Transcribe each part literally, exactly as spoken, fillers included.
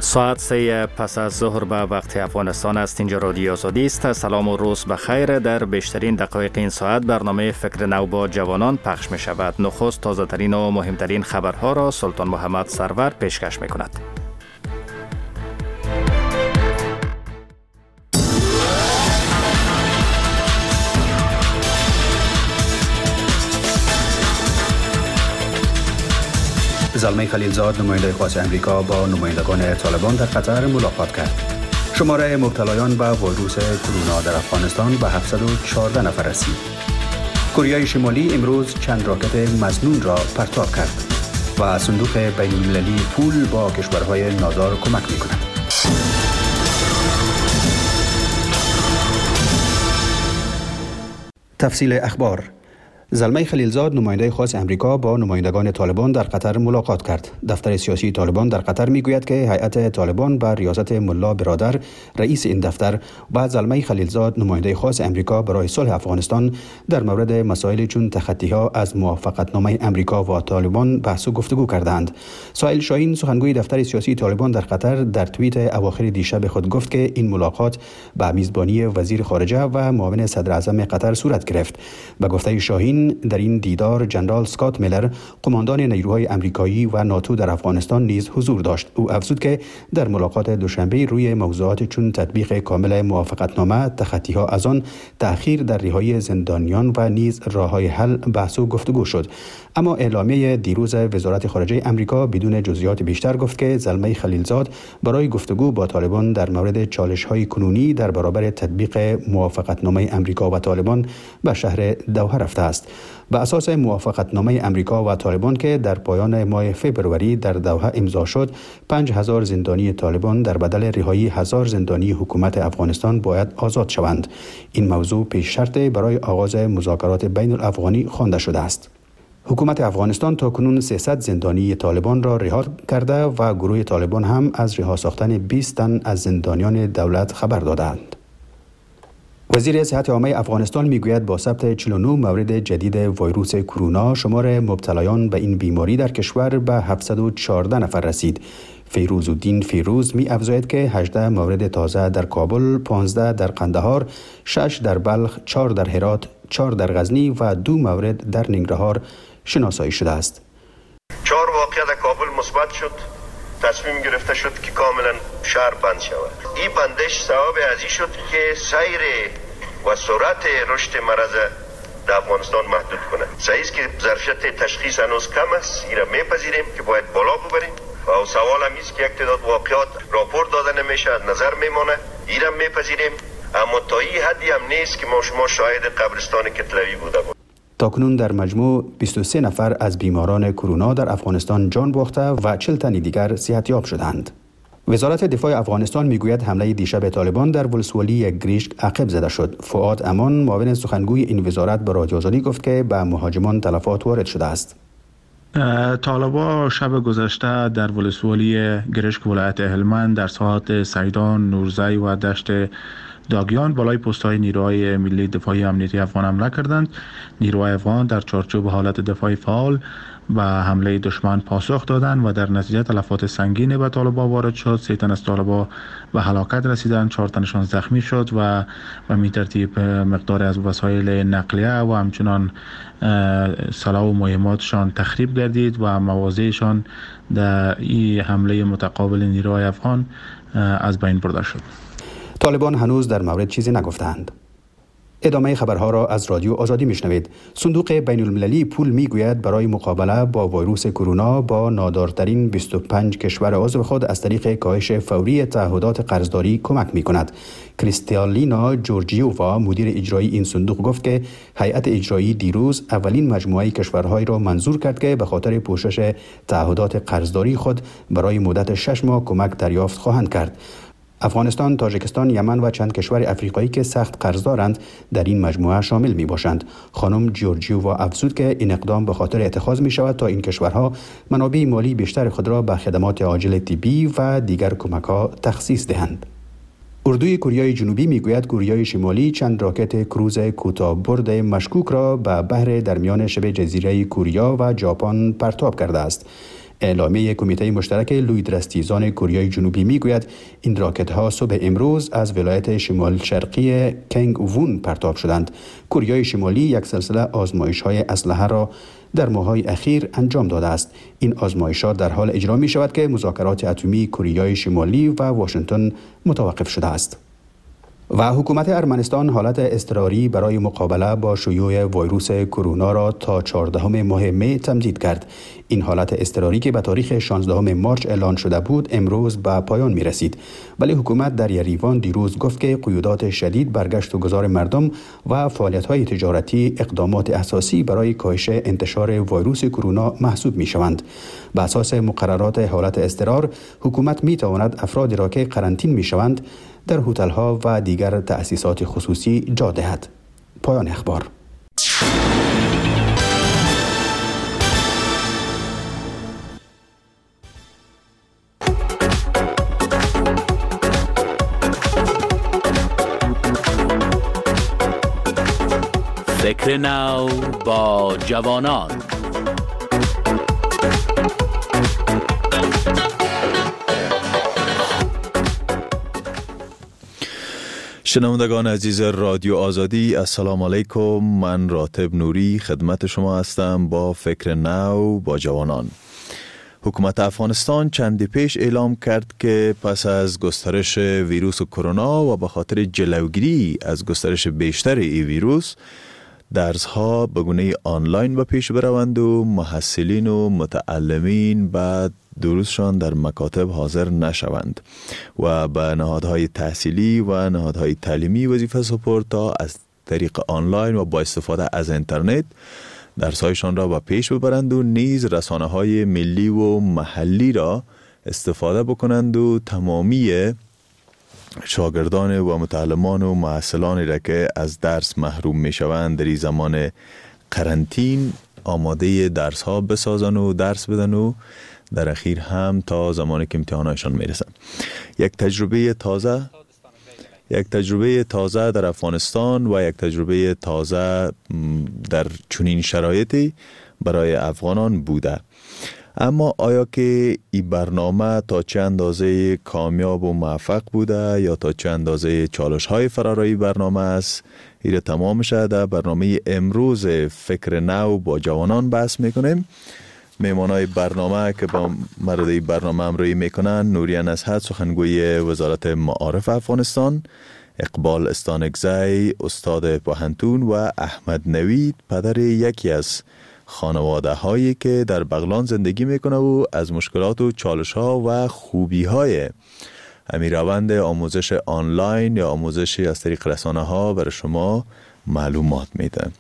ساعت سه پس از ظهر به وقت افغانستان است. اینجا رادیو آزادی است. سلام و روز بخیر. در بیشترین دقایق این ساعت برنامه فکر نو با جوانان پخش می شود. نخست تازه ترین و مهمترین خبرها را سلطان محمد سرور پیشکش می کند. زلمه خلیلزاد نماینده خاص امریکا با نمایندگان طالبان در قطر ملاقات کرد. شماره مبتلایان به ویروس کرونا در افغانستان به هفتصد و چهارده نفر رسید. کره شمالی امروز چند راکت مظنون را پرتاب کرد و صندوق بین المللی پول با کشورهای نادار کمک می‌کند. تفصیل اخبار. زلمه خلیلزاد نماینده خاص امریکا با نمایندگان طالبان در قطر ملاقات کرد. دفتر سیاسی طالبان در قطر میگوید که هیئت طالبان به ریاست ملا برادر رئیس این دفتر و زلمه خلیلزاد نماینده خاص امریکا برای صلح افغانستان در مورد مسائل چون تخطی‌ها از موافقتنامه امریکا و طالبان بحث و گفتگو کردند. سائل شاهین سخنگوی دفتر سیاسی طالبان در قطر در توییت اواخر دیشب خود گفت که این ملاقات به میزبانی وزیر خارجه و معاون صدر اعظم قطر صورت گرفت. به گفته شاهین در این دیدار جنرال اسکات میلر قماندان نیروهای امریکایی و ناتو در افغانستان نیز حضور داشت. او افزود که در ملاقات دوشنبه روی موضوعات چون تطبیق کامل موافقتنامه، تخطی‌ها از آن، تأخیر در رهایی زندانیان و نیز راه‌های حل بحث و گفتگو شد. اما اعلامیه دیروز وزارت خارجه امریکا بدون جزئیات بیشتر گفت که زلمه خلیلزاد برای گفتگو با طالبان در مورد چالش‌های کنونی در برابر تطبیق موافقتنامه امریکا و طالبان به شهر دوحه رفته است. به اساس موافقتنامه امریکا و طالبان که در پایان ماه فوریه در دوحه امضا شد، پنج هزار زندانی طالبان در بدل رهایی هزار زندانی حکومت افغانستان باید آزاد شوند. این موضوع پیش شرط برای آغاز مذاکرات بین الافغانی خوانده شده است. حکومت افغانستان تاکنون سیصد زندانی طالبان را رها کرده و گروه طالبان هم از رها ساختن بیست تن از زندانیان دولت خبر دادند. وزیر صحت عامه افغانستان میگوید با ثبت چهل و نه مورد جدید ویروس کرونا شمار مبتلایان به این بیماری در کشور به هفتصد و چهارده نفر رسید. فیروزالدین فیروز می افزاید که هجده مورد تازه در کابل، پانزده در قندهار، شش در بلخ، چهار در هرات، چهار در غزنی و دو مورد در ننگرهار شناسایی شده است. چهار واقعه در کابل مثبت شد. تصمیم گرفته شد که کاملا شهر بند شود. این بندش سبب ازی شد که سیر و سرعت رشد مرض در افغانستان محدود کنه. صحیح است که ظرفیت تشخیص هنوز کم است. این را میپذیریم که باید بالا ببریم و سوال هم است که یک تعداد واقعات راپورت داده نمیشه، از نظر میمانه. این را میپذیریم، اما تا این حدی هم نیست که ما شما شاهد قبرستان کتلوی بوده بود. تاکنون در مجموع بیست و سه نفر از بیماران کرونا در افغانستان جان باخته و چهل تن دیگر صحتیاب شدند. وزارت دفاع افغانستان میگوید حمله دیشب طالبان در ولسوالی گریشک عقب زده شد. فؤاد امان معاون سخنگوی این وزارت به رادیو آزادی گفت که به مهاجمان تلفات وارد شده است. طالبان شب گذشته در ولسوالی گریشک ولایت هلمند در ساحات سیدان، نورزی و دشت داگیان بالای پست‌های نیروهای ملی دفاعی امنیتی افغان حمله کردند. نیروهای افغان در چارچوب حالت دفاعی فعال به حمله دشمن پاسخ دادند و در نتیجه تلفات سنگینی به طالبان وارد شد. سه تن از طالبان به هلاکت رسیدند، چهار تنشان زخمی شد و به می ترتیب مقدار از وسایل نقلیه و همچنان سلاح و مهماتشان تخریب گردید و مواضعشان در این حمله متقابل نیروهای افغان از بین برده شد. طالبان هنوز در مورد چیزی نگفتند. ادامه خبرها را از رادیو آزادی میشنوید. صندوق بین المللی پول میگوید برای مقابله با ویروس کرونا با نادارترین بیست و پنج کشور عضو خود از طریق کاهش فوری تعهدات قرضداری کمک میکند. کریستالینا جورجیووا مدیر اجرایی این صندوق گفت که هیئت اجرایی دیروز اولین مجموعه کشورهایی را منظور کرد که به خاطر پوشش تعهدات قرضداری خود برای مدت شش ماه کمک دریافت خواهند کرد. افغانستان، تاجیکستان، یمن و چند کشور افریقایی که سخت قرضدارند در این مجموعه شامل می باشند. خانم جورجیووا افزود که این اقدام به خاطر اتخاذ می شود تا این کشورها منابع مالی بیشتر خود را به خدمات عاجل طبی و دیگر کمک‌ها تخصیص دهند. اردوی کره جنوبی میگوید کره شمالی چند راکت کروز کوتاه‌برد مشکوک را به بحر در میان شبه جزیره کره و ژاپن پرتاب کرده است. اعلامیه کمیته مشترک لوید رستیزان کوریای جنوبی میگوید این راکت ها صبح امروز از ولایت شمال شرقی کنگ وون پرتاب شدند. کوریای شمالی یک سلسله آزمایش های اسلحه را در ماه‌های اخیر انجام داده است. این آزمایشات در حال اجرا می شود که مذاکرات اتمی کوریای شمالی و واشنگتن متوقف شده است. و حکومت ارمنستان حالت اضطراری برای مقابله با شیوع ویروس کرونا را تا چهاردهم ماه می تمدید کرد. این حالت اضطراری که به تاریخ شانزدهم مارس اعلان شده بود امروز به پایان می رسید، ولی حکومت در یریوان دیروز گفت که قیودات شدید بر گشت و گذار مردم و فعالیت‌های تجارتی اقدامات اساسی برای کاهش انتشار ویروس کرونا محسوب می شوند. به اساس مقررات حالت اضطرار، حکومت می تواند افرادی را که قرنطین می شوند در هتل‌ها و دیگر تأسیسات خصوصی جا دهد. پایان اخبار. فکر نو با جوانان. شنوندگان عزیز رادیو آزادی، السلام علیکم. من راتب نوری خدمت شما هستم با فکر نو با جوانان. حکومت افغانستان چندی پیش اعلام کرد که پس از گسترش ویروس کرونا و به خاطر جلوگیری از گسترش بیشتر این ویروس، درس‌ها به گونه آنلاین به پیش بروند و محصلین و متعلمین بعد دروسشان در مکاتب حاضر نشوند و به نهادهای تحصیلی و نهادهای تعلیمی وظیفه سپرد تا از طریق آنلاین و با استفاده از اینترنت درس‌هایشان را به پیش ببرند و نیز رسانه‌های ملی و محلی را استفاده بکنند و تمامی شاگردان و متعلمان و محصلانی را که از درس محروم می شوند در این زمان قرنطین آماده درس ها بسازن و درس بدن و در اخیر هم تا زمانی که امتحانایشان می رسن. یک تجربه تازه یک تجربه تازه در افغانستان و یک تجربه تازه در چنین شرایطی برای افغانان بوده. اما آیا که این برنامه تا چه اندازه کامیاب و موفق بوده یا تا چه اندازه چالش های فرارای برنامه است، ایره تمام شده. برنامه امروز فکر نو با جوانان بحث میکنیم. میمانای برنامه که با مرده برنامه همراهی میکنن: نوریان ازحد، سخنگوی وزارت معارف افغانستان، اقبال استانکزی، استاد پوهنتون، و احمد نوید، پدر یکی از خانواده هایی که در بغلان زندگی میکنه و از مشکلات و چالش ها و خوبی های همین روند آموزش آنلاین یا آموزش از طریق رسانه ها برای شما معلومات میده.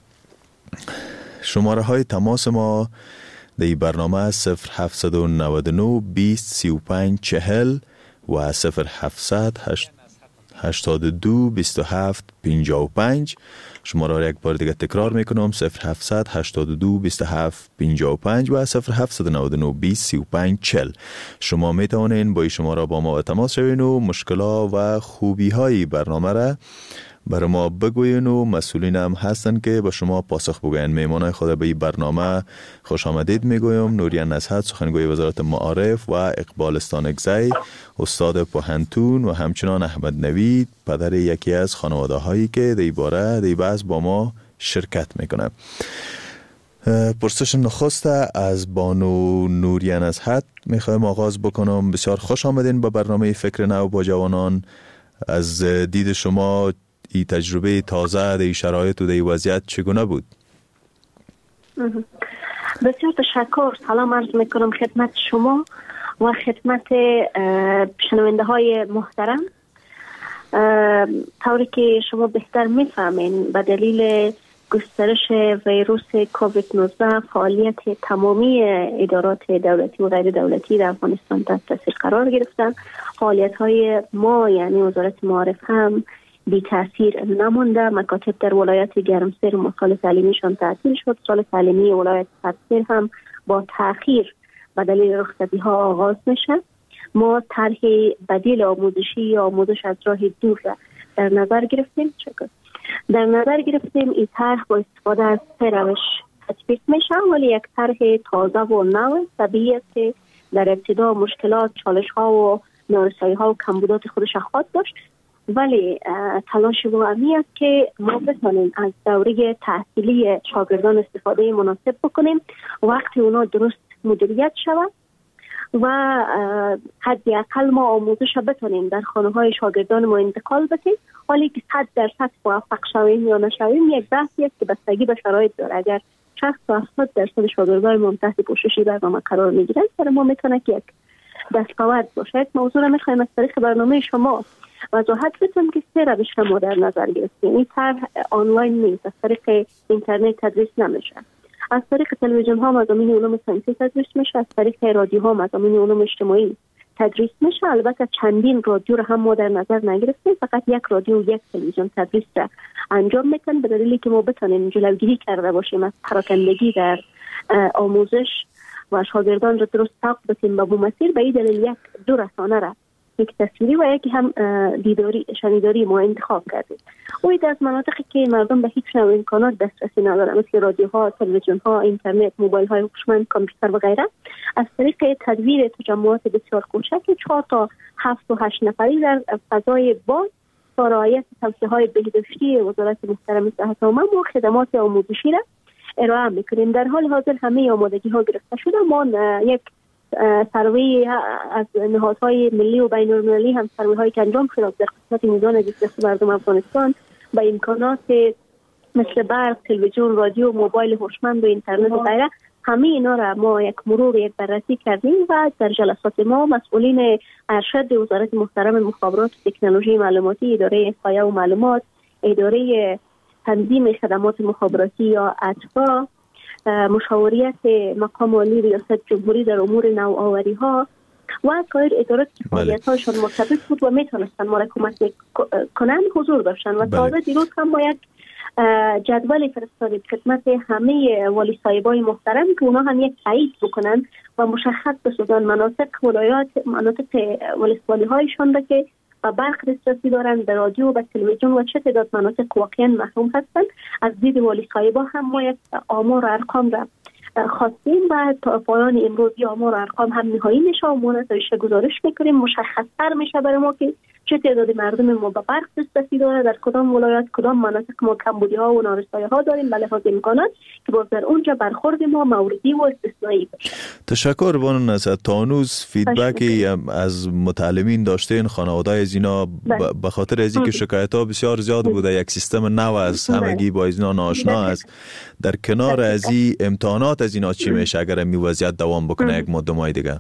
شماره های تماس ما در این برنامه صفر هفت نه نه بیست سی و پنج چهل و صفر هفتصد هشتاد و دو بیست و هفت پنجاه و پنج. شماره را یک بار دیگه تکرار میکنم: صفر هفتصد هشتاد و دو بیست و هفت پنجاه و پنج و صفر هفت نه نه بیست سی و پنج چهل. شما میتوانین با این شماره با ما تماس شوین و مشکلات و خوبی های برنامه را برای ما بگوین و مسئولین هم هستن که با شما پاسخ بگوین. میمانای خود به این برنامه خوش آمدید میگویم: نوریان ازحد، سخنگوی وزارت معارف، و اقبال استانکزی، استاد پوهنتون، و همچنان احمد نوید، پدر یکی از خانواده هایی که در باره در بحث با ما شرکت میکنه. پرسش نخست از بانو نوریان ازحد میخوایم آغاز بکنم. بسیار خوش آمدین با برنامه فکر نو با جوانان. از دید شما این تجربه تازه در شرایط و در وضعیت چگونه بود؟ بسیار تشکر. سلام عرض میکنم خدمت شما و خدمت شنونده های محترم. طوری که شما بهتر میفهمین به دلیل گسترش ویروس کووید نوزده فعالیت تمامی ادارات دولتی و غیر دولتی در افغانستان تحت تاثیر قرار گرفتن. فعالیت های ما یعنی وزارت معارف هم بی تاثیر نمونده. مکاتب در ولایت گرمسیر و سال تعلیمیشان تعطیل شد. سال تعلیمی ولایت سبزیر هم با تأخیر به دلیل رخصتی ها آغاز میشه. ما طرح بدیل آموزشی یا آموزش از راه دور را در نظر گرفتیم. شکر. در نظر گرفتیم این طرح با استفاده از سه روش تطبیق میشه، ولی یک طرح تازه و نو طبیعی است که در ابتدا مشکلات، چالش ها و نارسایی ها و کمبودات خودش خواهد داشت، ولی تلاش ما همی است که ما بتانیم از دوره تحصیلی شاگردان استفاده مناسب بکنیم، وقتی اونا درست مدیریت شود و حداقل ما آموزش بتانیم در خانه های شاگردان ما انتقال بدیم. حالی که صد درصد موفق شویم یا نشویم یک بحثی است که بستگی به شرایط داره. اگر شصت تا هفتاد درصد شاگردان ما تحت پوشش برنامه قرار میگیرن، برای ما میتونه که یک دستاورد باشه. موضوع را میخوایم از طریق برنامه شما وضاحت بدم که سه روش را ما در نظر گرفتیم. این طرح آنلاین نیست، از طریق اینترنت تدریس نمیشه. از طریق تلویزیون ها مضامین علوم ساینسی تدریس میشه، از طریق رادیو ها مضامین علوم اجتماعی تدریس میشه. البته چندین رادیو را هم ما در نظر نگرفتیم، فقط یک رادیو و یک تلویزیون تدریس را انجام میتن، به دلیلی که ما بتونیم جلوگیری کرده باشیم از پراکندگی در آموزش و شاگردان را درست ساق بدیم به مسیر. به این دلیل یک دو رسانه را، یک تصویری و یکی هم دیداری شنیداری ما انتخاب کردیم. اوید از مناطقی که مردم به هیچ نوع امکانات دسترسی ندارن، مثل رادیوها، تلویزیونها، اینترنت، موبایل های هوشمند، کامپیوتر و غیره، از طریق تدویر تجمعات بسیار کوچک چهار تا هفت و هشت نفری در فضای باز با رعایت توصیه های بهداشتی وزارت محترم صحت عامه و خدمات آموزشی را ارائه میکنیم. در حال حاضر همه آمادگی ها گرفته شده. ما یک سروی از نهادهای ملی و بین المللی هم سروی هایی که انجام شده در قسمت میزان دسترسی مردم افغانستان با امکانات مثل برق، تلویزیون، رادیو، موبایل هوشمند و اینترنت و غیره، همه اینا را ما یک مرور یک بررسی کردیم و در جلسات ما مسئولین ارشد وزارت محترم مخابرات و تکنولوژی معلوماتی، اداره احصایه و معلومات، اداره تنظیم خدمات مخابراتی یا اتبا، مشاوریت مقام عالی ریاست جمهوری در امور نوآوری ها و سایر ادارات که فعالیت هاشون مرتبط بود و میتونستن ما را کمک کنند حضور داشتن. و تازه دیروز هم با یک جدول فرستادیم خدمت همه والی صاحبای محترم که اونا هم یک تایید بکنن و مشخص بسازن مناطق ولایات مناطق ولسوالی هایشان را که و برق دسترسی دارند، به رادیو و به تلویزیون و چه تعداد مناطق واقعا محروم هستند. از دید والی صاحبا هم ما یک آمار و ارقام را خواستیم و تا پایان امروز آمار و ارقام هم نهایی میشه و ما نتایج گزارش میکنیم. مشخص‌تر میشه برای ما که چه تعداد مردم ما به برق دسترسی داره، در کدام ولایت کدام مناطق ما کمبودی ها و نارسایی ها داریم، به لحاظ امکانات که باز در اونجا برخورد ما موردی و استثنایی باشه. تشکر بانو نصرت. تا هنوز فیدبکی از متعلمین داشتین خانواده از اینا به خاطر از اینکه شکایت ها بسیار زیاد بوده، یک سیستم نو است، همگی با اینا ناآشنا است. در کنار از این امتحانات از اینا چی میشه اگر این وضعیت دوام بکنه یک مدت ماه دیگه؟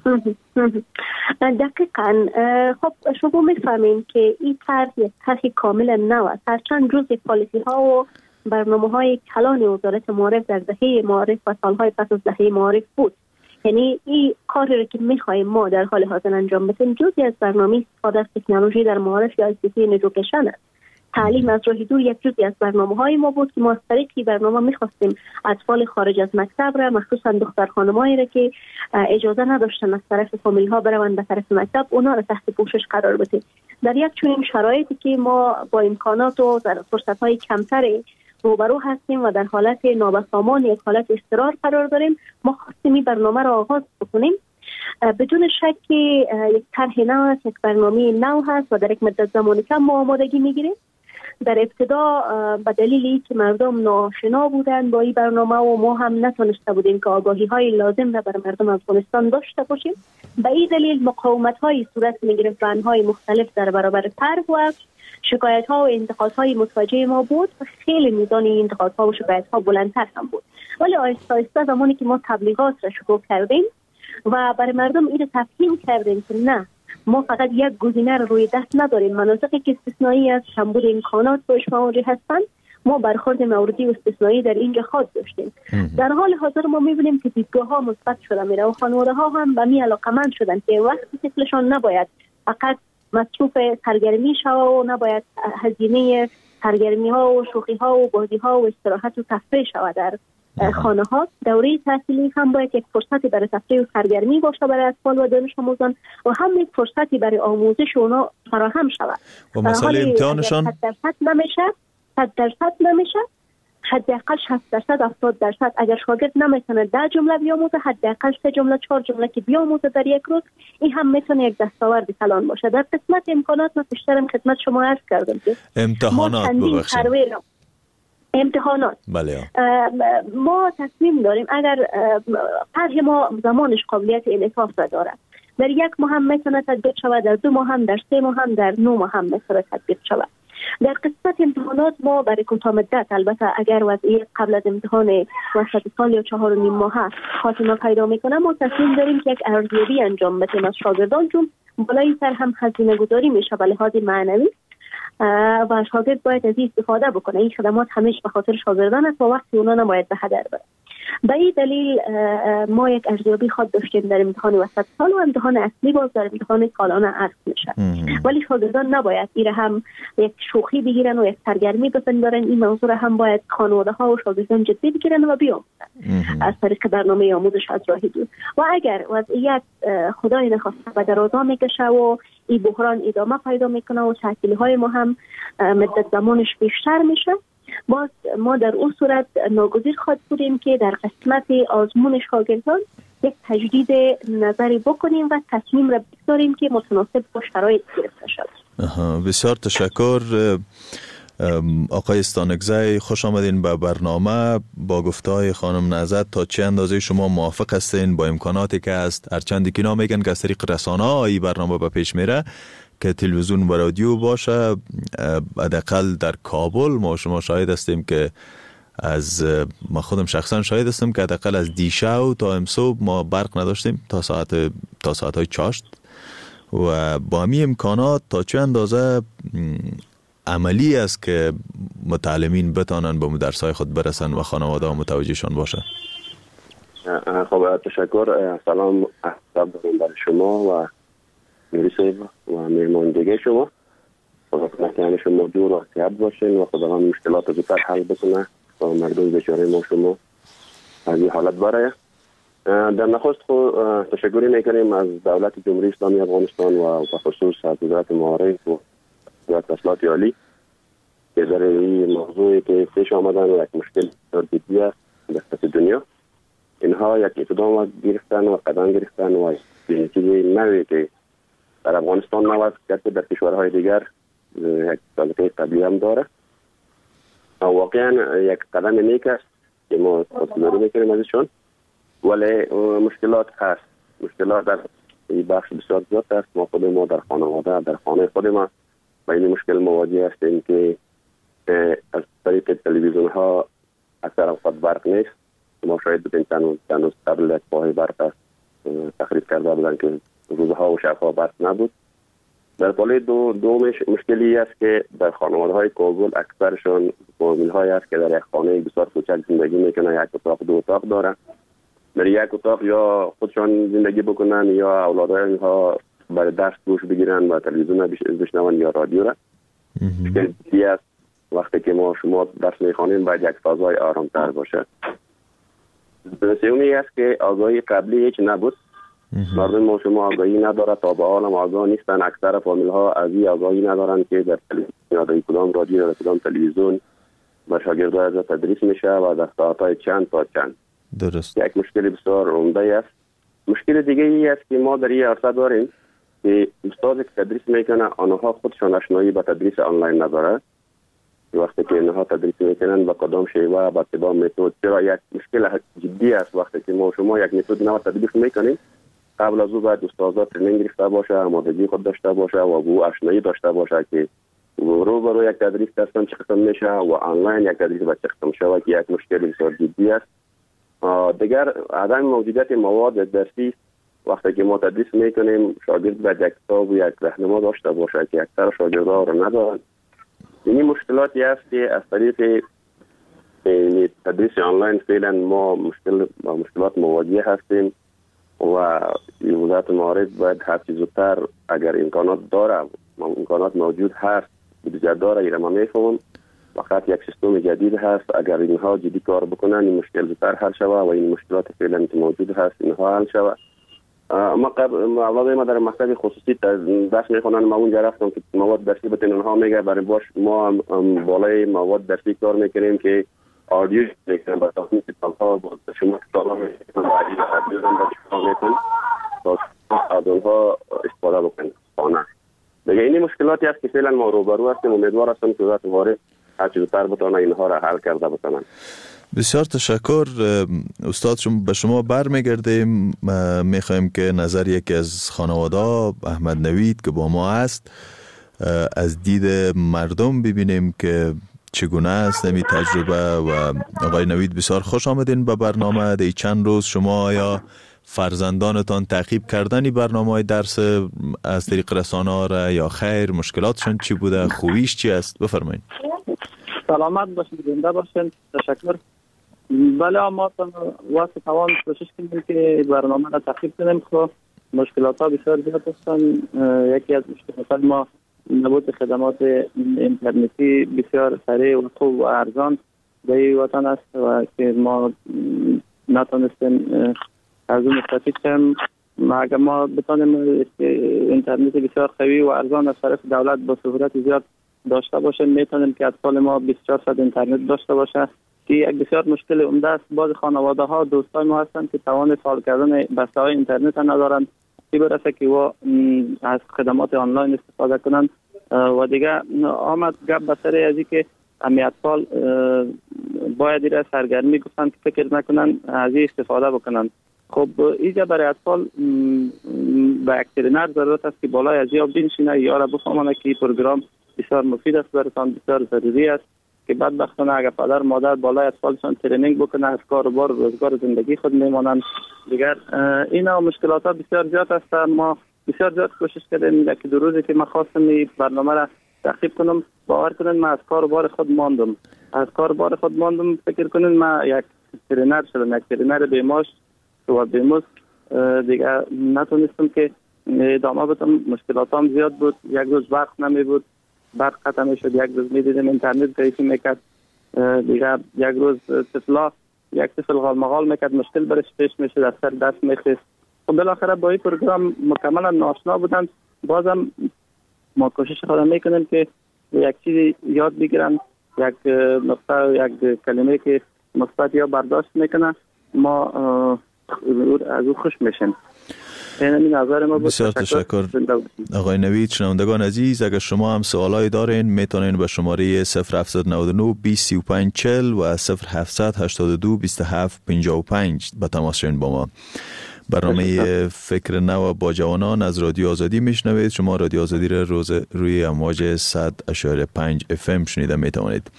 دقیقاً. خب شما میفهمین که این طرح یک طرح کاملا نو است، هرچند جزء پالیسی ها و برنامه های کلان وزارت معارف در دهه معارف و سالهای پس از دهه معارف بود. یعنی این کاری را که میخوایم ما در حال حاضر انجام بدیم جزئی از برنامه استفاده از تکنولوژی در معارف یا آی سی تی ان ادویکیشن است. تعلیم از راه دور یک جزئی از برنامه های ما بود که ما از طریق این برنامه میخواستیم اطفال خارج از مکتب را، مخصوصا دختر خانمایی را که اجازه نداشتن از طرف فامیل ها بروند به طرف مکتب، اونا را تحت پوشش قرار بدیم. در یک چنین شرایطی که ما با امکانات و در فرصت های کمتری روبرو هستیم و در حالت نابسامان یک حالت اضطرار قرار داریم، ما خواستیم این برنامه را آغاز بکنیم. بدون شک که یک طرح نو است، یک برنامه نو هست و در یک مدت زمانی کم ما آمادگی میگیریم. در ابتدا به دلیلی که مردم ناآشنا بودند با این برنامه و ما هم نتونسته بودیم که آگاهی های لازم را برای مردم افغانستان داشته باشیم، به این دلیل مقاومت های صورت میگرفت و انهای مختلف در برابر طرح و شکایت ها و انتقاد های متوجه ما بود و خیلی میزان این انتقاد ها و شکایت ها بلندتر هم بود. ولی آهسته آهسته زمانی که ما تبلیغات را شروع کردیم و برای مردم این تفهیم کردیم که نه، ما فقط یک گزینه روی دست نداریم، مناطقی که استثنایی از کمبود امکانات باش مواجه هستند، ما برخورد موردی و استثنایی در اینجا خواهد داشتیم. در حال حاضر ما می‌بینیم که دیدگاه ها مثبت شده میره و خانواده ها هم به می علاقه‌مند شدن که وقتی طفلشان نباید فقط مصروف سرگرمی شود و نباید هزینه سرگرمی ها و شوخی ها و بازی ها و استراحت و تفریح شود در خانه ها، دوره تحصیلی هم باید یک فرصتی برای تفریح و سرگرمی باشه برای اطفال و دانش آموزان و هم یک فرصتی برای آموزش اونا فراهم شود. و مسئله امتحانشان صد درصد نمیشه صد درصد نمیشه حداقل شصت درصد هفتاد درصد اگر شاگرد نمیتونه ده جمله بیاموزه حداقل سه جمله چهار جمله که بیاموزه در یک روز، این هم میتونه یک دستاورد کلان باشه. در قسمت امکانات ما پیشترم خدمت شما عرض کردم که امتحانات ببخشید امتحانات بله ما تصمیم داریم اگر طرح ما زمانش قابلیت انعطاف داره، در یک ماه هم میتونه تطبیق شود، در دو ماه هم، در سه ماه هم، در نه ماه هم میتونه تطبیق شود. در قسمت امتحانات ما برای کوتاه مدت البته اگر وضعیت قبل از امتحان وسط سال یا چهار و نیم ماه خاتمه پیدا میکنه، ما تصمیم داریم که یک ارزیابی انجام بدیم از شاگردان، چون بالای سر هم هزینه گذاری میشه به لحاظ معنوی و شاگرد باید از این استفاده بکنه. این خدمات همیشه به خاطر شاگردان است و وقتی اونا نباید به هدر بره. به این دلیل ما یک ارزیابی خود داشتیم در امتحان وسط سال و امتحان اصلی باز در امتحان سالانه عرض میشه، ولی شاگردان نباید این هم یک شوخی بگیرن و یک سرگرمی بپندارن. این موضوع هم باید خانواده ها و شاگردان جدی بگیرن و بیاموزن از طریق برنامه آموزش از راه دور. و اگر وضعیت خدای نخواسته به درازا میکشه و این بحران ادامه پیدا میکنه و تعطیلی های ما هم مدت زمانش بیشتر میشه، باز ما در اون صورت ناگزیر خواهد بودیم که در قسمت آزمون شاگردان یک تجدید نظری بکنیم و تصمیم را بگذاریم که متناسب با شرایط گرفته شود. بسیار تشکر آقای استانکزی، خوش آمدین به برنامه. با گفته‌های خانم نعزت تا چه اندازه شما موافق هستین با امکاناتی که هست؟ هرچند که اینا میگن که از طریق رسانه‌ها این برنامه به پیش میره که تلویزیون و رادیو باشه، حداقل در کابل ما شما شاهد هستیم که از ما خودم شخصا شاهد هستم که حداقل از دیشب تا امصبح ما برق نداشتیم تا ساعت تا ساعت‌های چاشت و با همین امکانات تا چه اندازه عملی است که متعلمین بتانن به درس‌های خود برسن و خانواده ها متوجهشان باشه. خب تشکر. سلام برای شما و نوری صاحب و مهمان دیگه شما. خداوند شما دور و صحت باشین و خداوند مشکلات رو زودتر حل بکنه و مردم بیچاره ما شما از این حالت برای. در نخست خود تشکری میکنیم از دولت جمهوری اسلامی افغانستان و به خصوص از وزارت معارف و وزارت اطلاعات عالی که در این موضوعی که پیش آمدن و یک مشکل جدی است در سطح دنیا، اینها یک اقدام گرفتن و قدم گرفتن و نتیجه نوی که در افغانستان نوست که در کشورهای دیگر یک سابقه قبلی هم داره و واقعا یک قدم نیک است که ما قدردانی میکنیم ازشون، ولی مشکلات هست. مشکلات در این بخش بسیار زیاد است. ما خود ما در خانواده در خانه خود ما با این مشکل مواجه هستیم که از طریق تلویزیون ها اکثر اوقات برق نیست. ما شاید بودیم تنوز قبل یک پای برق است تخریب کرده بودن که روزها و شبها برق نبود. در پاله دو دو مشکلی است که در خانواده های کابل اکثرشان فامیل های است که در یک خانه بسیار کوچک زندگی میکنن، یک اتاق دو اتاق دارن. در یک اتاق یا خودشان زندگی بکنن یا اولادهای اینها برای درس گوش بگیرن و تلویزیون بشنون یا رادیو را. مشکلی است وقتی که ما شما درس میخوانیم باید یک فضای آرامتر باشه. سومی است که آگاهی قبلی هیچ نبود. مردم ما شما آگاهی نداره، تا به حال هم آگاه نیستن. اکثر فامیل ها از این آگاهی ندارن که در تلویزیون یا در کدام رادیو یا در کدام تلویزیون به شاگردها از تدریس میشه و در ساعت‌های چند تا چند. درست. یک مشکل بسیار عمده است. مشکل دیگه ای است که ما در این عرصه داریم که استادی که تدریس میکنه آنها خودشان آشنایی با تدریس آنلاین نداره. وقتی که اینها تدریس میکنن با کدام شیوه با کدام متد، چرا یک مشکل جدی است. وقتی که ما شما یک متد نو تدریس میکنیم قبل از او باید استادا ترنینگ گرفته باشه، آمادگی خود داشته باشه و او آشنایی داشته باشه که رو برو یک تدریس درسم چه قسم میشه و آنلاین یک تدریس با چه قسم شود که یک مشکل بسیار جدی است. دیگر عدم موجودیت مواد درسی وقتی که ما تدریس میکنیم شاگرد باید یک کتاب و یک راهنما داشته باشه که اکثر شاگردها رو ندارن. این مشکلاتی است که از طریق تدریس آنلاین فعلا ما مشکل با مشکلات مواجه هستیم و وزارت معارف باید هر چیز زودتر اگر امکانات داره امکانات موجود هست بودجه داره ایره ما میفهمم فقط یک سیستم جدید هست اگر اینها جدی کار بکنن این مشکل زودتر حل شود و این مشکلات فعلا که موجود هست اینها حل شود. ما قبل اول ما در مکتب خصوصی درس میخونن، ما اونجا رفتم که مواد درسی بتن اونها میگه برای باش ما بالای مواد درسی کار میکنیم که آدیو میکنم با تاکنی کتاب ها با شما کتاب ها میکنم و عدیل عدیل هم با شما میکنم تا از اونها استفاده بکنم خانه. دیگه این مشکلاتی است که فعلا ما روبرو هستیم. امیدوار هستم که وقت وارد هر چیز تر بتونه اینها را حل کرده بتونن. بسیار تشکر استاد. شما به شما برمیگردیم. میخوایم که نظر یکی از خانواده احمد نوید که با ما است از دید مردم ببینیم که چگونه است نمی تجربه. و آقای نوید بسیار خوش آمدین به برنامه. دی چند روز شما یا فرزندانتان تعقیب کردن برنامه درس از طریق رسانه را یا خیر؟ مشکلاتشون چی بوده؟ خوبیش چی است؟ بفرمایید. سلامت باشید، زنده باشید. تشکر. بله ما واسه توان کوشش کنیم که برنامه را تعقیب کنیم. خب مشکلات ها بسیار زیاد هستند. یکی از مشکلات ما نبود خدمات اینترنتی بسیار سریع و خوب و ارزان در این وطن است و که ما نتونستیم از اون مستفید شیم. اگر ما بتانیم اینترنت بسیار قوی و ارزان از طرف دولت با سهولت زیاد داشته باشیم، میتونیم که اطفال ما بیست و چهار ساعت اینترنت داشته باشه که یک بسیار مشکل عمده است. بعض خانواده ها دوستای ما هستند که توان فعال کردن بسته های اینترنت ندارند که برسه که و از خدمات آنلاین استفاده کنند. و دیگه آمد گپ به سر ازی که امی اطفال باید دیره سرگرمی گفتند که فکر نکنند از این استفاده بکنند. خب اینجا برای اطفال به یک ترینر ضرورت است که بالای از یا بنشینه یا را بفهمانه که این پروگرام بسیار مفید است برایتان، بسیار ضروری است که بدبختانه اگر پدر مادر بالای اطفالشان ترینینگ بکنه از کار و بار روزگار زندگی خود میمانند. دیگر اینا مشکلات ها بسیار زیاد است. ما بسیار زیاد کوشش کردیم که دو روزی که من خواستم این برنامه را تعقیب کنم، باور کنین من از کار و بار خود ماندم از کار و بار خود ماندم فکر کنین من یک ترینر شدم، یک ترینر بیماش و بیموز. دیگه نتونستم که ادامه بدم. مشکلات هم زیاد بود. یک روز وقت نمی بود، برق قطع می شد، یک روز می دیدم اینترنت ضعیف میکرد. دیگه یک روز طفلا یک طفل غالمغال میکرد، مشکل برش پیش میشد، از سر دست میخیست. خب بالاخره با این پروگرام مکملا ناشنا بودن. بازم ما کوشش خودم میکنیم که یک چیزی یاد بگیرن، یک نقطه یک کلمه که مثبت یا برداشت میکنه ما از او خوش میشیم. این نظر ما بود. بسیار تشکر آقای نوید. شنوندگان عزیز اگر شما هم سوالایی دارین میتونین به شماره صفر هفت نه نه بیست سی و پنج چهل و صفر هفت هشت دو بیست و هفت پنجاه و پنج به تماس شوین با ما. برنامه فکر نو با جوانان از رادیو آزادی میشنوید. شما رادیو آزادی را روز روی امواج صد و پنج اف ام شنیده میتوانید.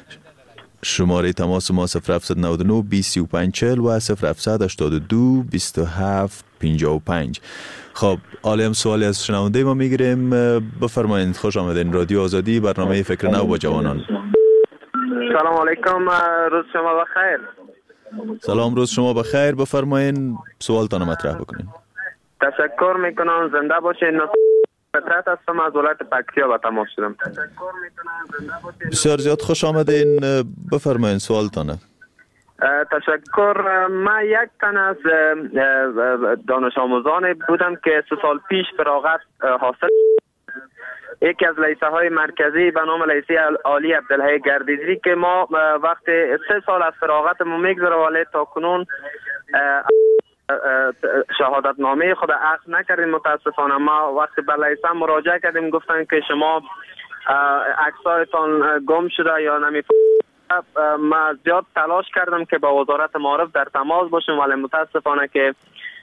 شماره تماس ما صفر هفت نه نه بیست سی و پنج چهل و صفر هفت هشت دو بیست و هفت پنجاه و پنج. خب عالم سوالی از شنونده ما میگیریم. بفرمایید. خوش آمدین رادیو آزادی، برنامه فکر نو با جوانان. سلام علیکم، روز شما بخیر. سلام، روز شما بخیر. بفرمایید سوالتان مطرح بکنین. تشکر میکنم، زنده باشین. فطرت هستم از ولایت پکتیا به تماس شدم. بسیار زیاد خوش آمدین. بفرمایید سوالتانه. تشکر. من یک تن از دانش آموزان بودم که سه سال پیش فراغت حاصل یکی از لیسه های مرکزی به نام لیسه عالی عبدالحی گردیزی که ما وقتی سه سال از فراغتمون میگذره ولی تا کنون شهادت نامه خود اخذ نکردیم. متاسفانه ما وقتی به لیسه مراجعه کردیم گفتن که شما عکسایتان گم شده یا نمی. ما زیاد تلاش کردم که با وزارت معارف در تماس باشیم ولی متاسفانه که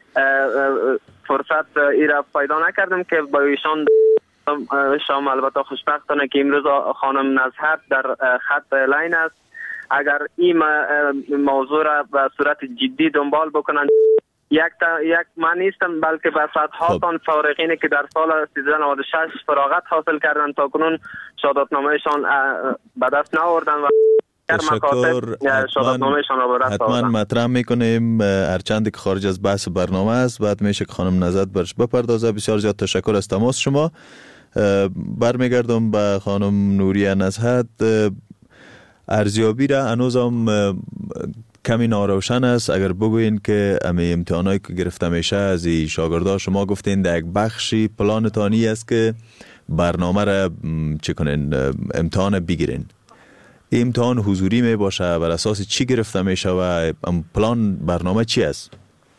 فرصت ایرا پیدا نکردم که با ایشان شام. البته خوشبختانه که امروز خانم نزهت در خط لاین است. اگر این موضوع را به صورت جدی دنبال بکنند یک تا یک من نیستم بلکه به صدها تن فارغینی که در سال سیزده نود و شش فراغت حاصل کردن تا کنون شهادتنامه‌شان به دست نآوردن و تشکر. حتما مطرح میکنیم هرچند که خارج از بحث برنامه است. بعد میشه که خانم نزد برش بپردازه. بسیار زیاد تشکر از تماس شما. برمیگردم به خانم نوریه نزهت. ارزیابی را هنوزم کمی ناروشن است. اگر بگوین که امی امتحانایی که گرفته میشه از این شاگردا شما گفتین در یک بخشی پلانتانی است که برنامه را چه کنین امتحان بگیرین. امتحان حضوری می باشه؟ بر اساس چی گرفته می شود؟ پلان برنامه چی است؟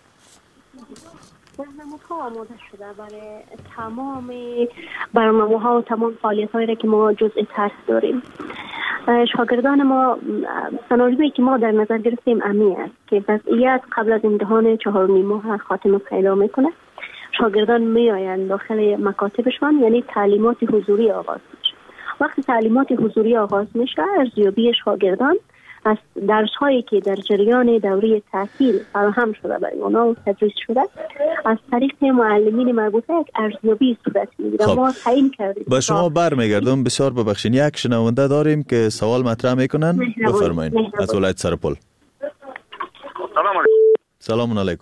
برنامه ها آماده شده برای تمام برنامه ها و تمام فعالیت هایی که ما جزء ترس داریم. شاگردان ما سناریویی که ما در نظر گرفتیم امی است که وضعیت قبل از امتحان چهار نیم ماه خاتمه پیدا میکنه. شاگردان می آیند داخل مکاتبشان، یعنی تعلیمات حضوری آغاز میشه. وقتی تعلیمات حضوری آغاز میشه، ارزیابی شاگردان از درس هایی که در جریان دوره تحصیل فراهم شده برای اونا و تدریس شده از طریق معلمین مربوطه یک ارزیابی صورت میگیره. خب. ما تعیین کردیم. با شما برمیگردم. بسیار ببخشید، یک شنونده داریم که سوال مطرح میکنن. بفرمایید از ولایت سرپل. سلام علیکم. سلام علیکم.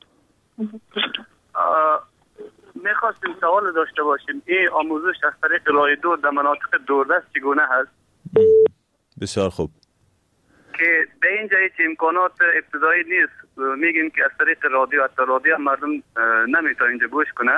میخواستیم سوال داشته باشیم، این آموزش از طریق راه دور در مناطق دوردست چگونه هست؟ بسیار خوب. که به اینجا هیچ امکانات ابتدایی نیست، میگیم که از طریق رادیو، حتی رادیو مردم نمیتونه اینجا گوش کنه.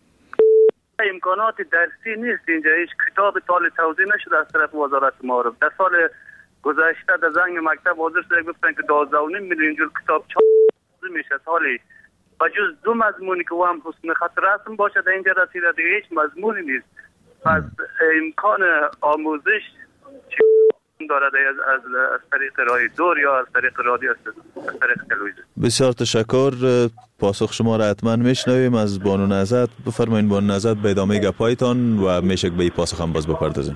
امکانات درسی نیست اینجا، هیچ کتاب طال توزیع نشده از طرف وزارت معارف. در سال گذشته در زنگ مکتب حاضر شده گفتن که دوازده و نیم میلیون جور کتاب چاپ میشه سالی، بجز دو مضمونی که هم حسن خط رسم باشه در اینجا رسیده، دیگه هیچ مضمونی نیست. پس امکان آموزش چی دارد از از از طریق راه دور یا از طریق رادیو، از طریق تلویزیون؟ بسیار تشکر. پاسخ شما را حتما میشنویم از بانو نهضت. بفرمایید بانو نهضت به ادامه گپایتان و میشه که به این پاسخ هم باز بپردازیم.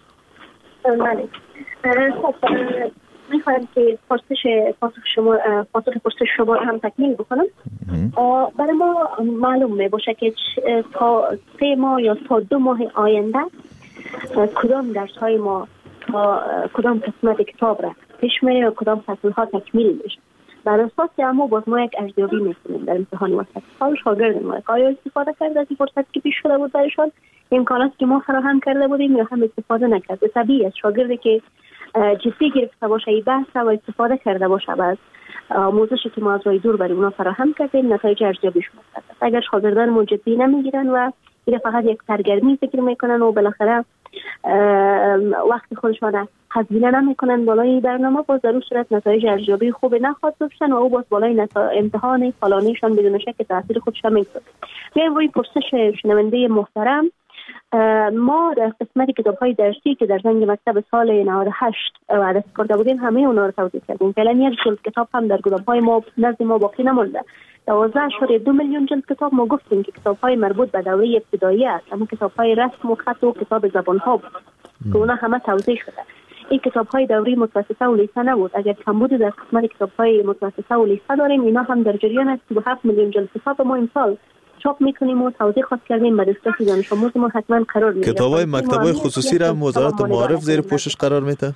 بله. خب میخوایم که پرسش پاسخ شما پاسخ پرسش شما را هم تکمیل بکنم. برای ما معلوم می باشه که تا سه ماه یا تا دو ماه آینده کدام درس های ما تا کدام قسمت کتاب را پیش میره و کدام فصل ها تکمیل میشه. بر اساس اما باز ما یک ارزیابی میکنیم در امتحان وسط سال. شاگرد ما آیا استفاده کرده از این فرصت که پیش شده بود برایشان، امکاناتی که ما فراهم کرده بودیم، یا هم استفاده نکرده. طبیعی است شاگردی که جدی گرفته باشه این بحث و استفاده کرده باشه از آموزشی که ما از راه دور برای اونا فراهم کردیم، نتایج ارزیابیش مثبت است. اگر شاگردان ما جدی نمیگیرن و این فقط یک سرگرمی فکر میکنن و بالاخره وقت خودشان هزینه نمیکنن بالای برنامه، باز در اون صورت نتایج ارزیابی خوب نخواهد داشتن و او باز بالای نتا... امتحان فلانیشان بدون شک تاثیر خودشان میگذاره. بیایم روی پرسش شنونده محترم. ما در قسمت کتاب‌های درسی که در زنگ مکتب سال نود و هشت وعده کرده بودیم همه اونا رو توضیح کردیم. فعلا یک جلد کتاب هم در گدام‌های ما نزد ما باقی نمونده. دوازده اشاری دو میلیون جلد کتاب ما گفتیم که کتاب‌های مربوط به دوره ابتدایی است، اما کتاب‌های رسم و خط و کتاب زبان‌ها بود که اونا همه توضیح شده. این کتاب‌های دوره متوسطه و لیسه نبود. اگر کمبود در قسمت کتاب‌های متوسطه و لیسه داریم، اینا هم در جریان است. سی و هفت میلیون جلد کتاب ما امسال چاپ میکنیم و توضیح خواست کردیم. به دسترسی دانش آموز ما حتما قرار میگیره. کتابای مکتبای خصوصی را وزارت معارف زیر پوشش قرار میده؟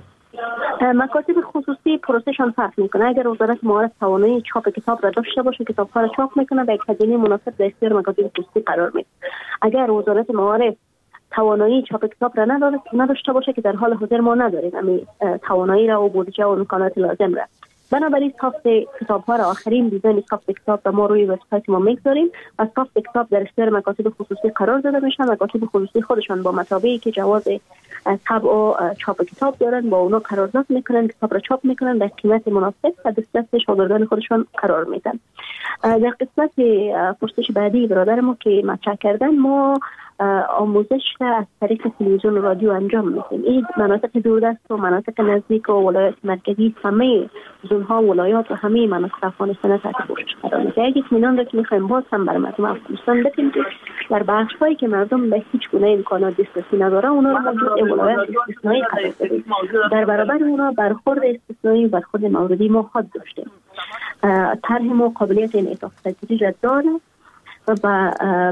مکاتب خصوصی پروسشان فرق میکنه. اگر وزارت معارف توانایی چاپ کتاب را داشته باشه، کتاب‌ها را چاپ میکنه و یک هزینه مناسب در اختیار مکاتب خصوصی قرار میده. اگر وزارت معارف توانایی چاپ کتاب را نداره نداشته باشه که در حال حاضر ما نداریم همین توانایی را و بودجه و امکانات لازم را، بنابراین سافت کتاب ها را آخرین دیزاین سافت کتاب را ما روی وبسایت ما میگذاریم و سافت کتاب در اختیار مکاتب خصوصی قرار داده میشن. مکاتب خصوصی خودشان با مطابعی که جواز طبع و چاپ کتاب دارن با اونا قرارداد میکنن، کتاب را چاپ میکنن در قیمت مناسب و دست شاگردان خودشان قرار میدن. در قسمت پرسش بعدی برادر ما که مطرح کردن، ما آموزش را از طریق تلویزیون و رادیو انجام میدیم. این مناطق دوردست و مناطق نزدیک و ولایات مرکزی، همه زونها و ولایات و همه مناطق افغانستان تحت پوشش قرار میده. یک اطمینان را که میخوایم باز هم برای مردم افغانستان بدیم که در بخش‌هایی که مردم به هیچ گونه امکانات دسترسی نداره، اونا رو موجود ولایات استثنایی قرار بدیم. در برابر اونا برخورد استثنایی و برخورد موردی ما خود داشتیم. طرح ما قابلیت انعطاف پذیری را داره و